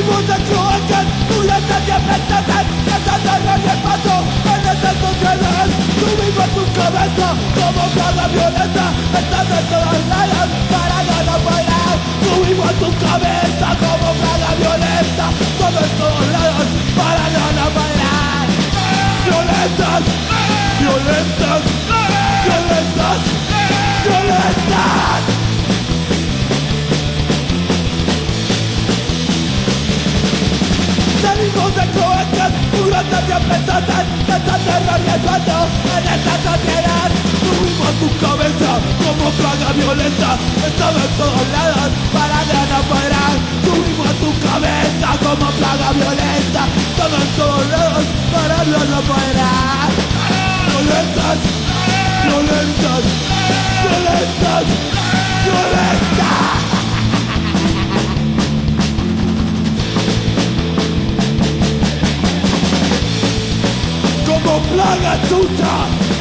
Salimos de cloacas, violentas y apestadas, cantando el repaso en esta sociedad. Subimos tu cabeza como plaga violenta, estás en todos lados para no parar. Subimos tu cabeza como plaga violenta, todo en todos lados para no parar. Violentas, violentas, violentas, violentas. Salimos de cloacas, violentas y apestadas, esta terror y espanto en esta sociedad. Subimos tu cabeza como plaga violenta, estaba en todos lados para no parar. Subimos tu cabeza como plaga violenta, estaba en todos lados para no parar. Violentas, violentas, violentas, violentas. Como plaga chucha,